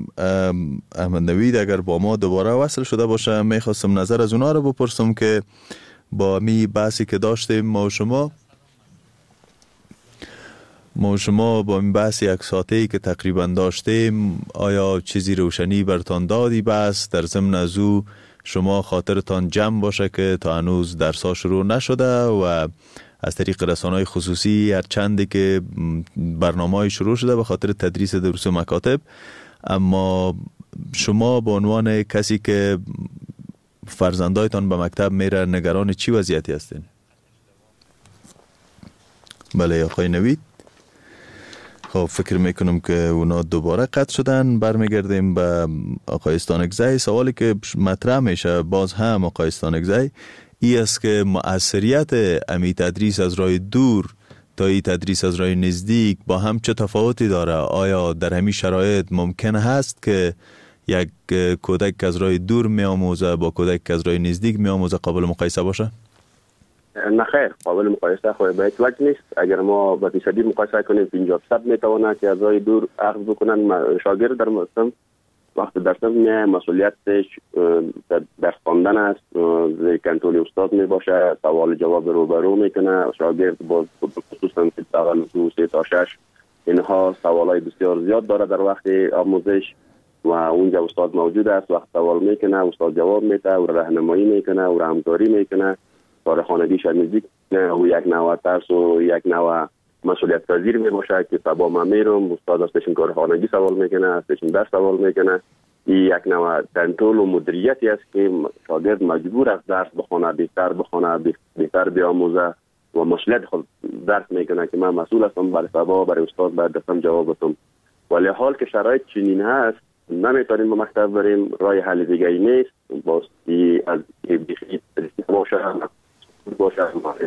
احمد نوید اگر با ما دوباره وصل شده باشه میخواستم نظر از اونا رو بپرسم که با می بحثی که داشتیم ما و شما ما و شما با این بحث یک ساعته‌ای که تقریبا داشتیم آیا چیزی روشنی برتان دادی؟ بس در ضمن از او شما خاطرتان جمع باشه که تا هنوز درس‌ها شروع نشده و از طریق رسانه‌های خصوصی هر چندی که برنامه‌های شروع شده به خاطر تدریس دروس مکاتب، اما شما به عنوان کسی که فرزندایتان به مکتب میره نگران چی وضعیتی هستین؟ بله آقای نوید. خب فکر میکنم که اونا دوباره قطع شدن. برمیگردیم به آقای استانکزی. سوالی که مطرح میشه باز هم آقای استانکزی ای است که مؤثریت امی تدریس از راه دور تا ای تدریس از راه نزدیک با هم چه تفاوتی داره؟ آیا در همین شرایط ممکن هست که یک کودک که از راه دور می آموزه با کودک که از راه نزدیک می آموزه قابل مقایسه باشه؟ نه خیر، قابل مقایسه خواهی به هیچ وجه نیست. اگر ما به فیصدی مقایسه کنیم پنجاه درصد میتونه که از راه دور اخذ بکنن. شاگرد در مستم وقت درس میه مسئولیتش درس خواندن است، زیر کنترل استاد می باشه، سوال جواب روبرو میکنه. شاگرد با خصوصا تقریبا دو سه تا شش اینها سوالای بسیار زیاد داره در وقت آموزش و اونجا استاد موجود است. وقت سوال میکنه استاد جواب میده و راهنمایی میکنه و همکاری میکنه. کار خانگیش نزدیک و یک نوع ترس و یک نوع مسئولیت پذیر می باشه که سبا من میرم استاد ازشون کار خانگی سوال میکنه، ازشون درس سوال میکنه. این یک نوع کنترل و مدیریتی است که شاگرد مجبور است درس بخونه، بهتر بخونه، بهتر بیاموزه و مسئولیت خود درس میکنه که من مسئول هستم برای سبا برای استاد باید دستم جواب بدم. ولی حال که شرایط چنین هست نمیتونیم به مکتب بریم، راه حل دیگه ای نیست. باستی از بیخی تدریس باشه باشه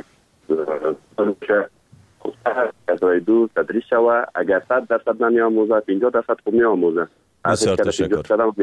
باشه کسای دو تدریس شوه. اگر صد درصد نمی آموزه پنجاه درصد خب می آموزه. بسیار تشکر.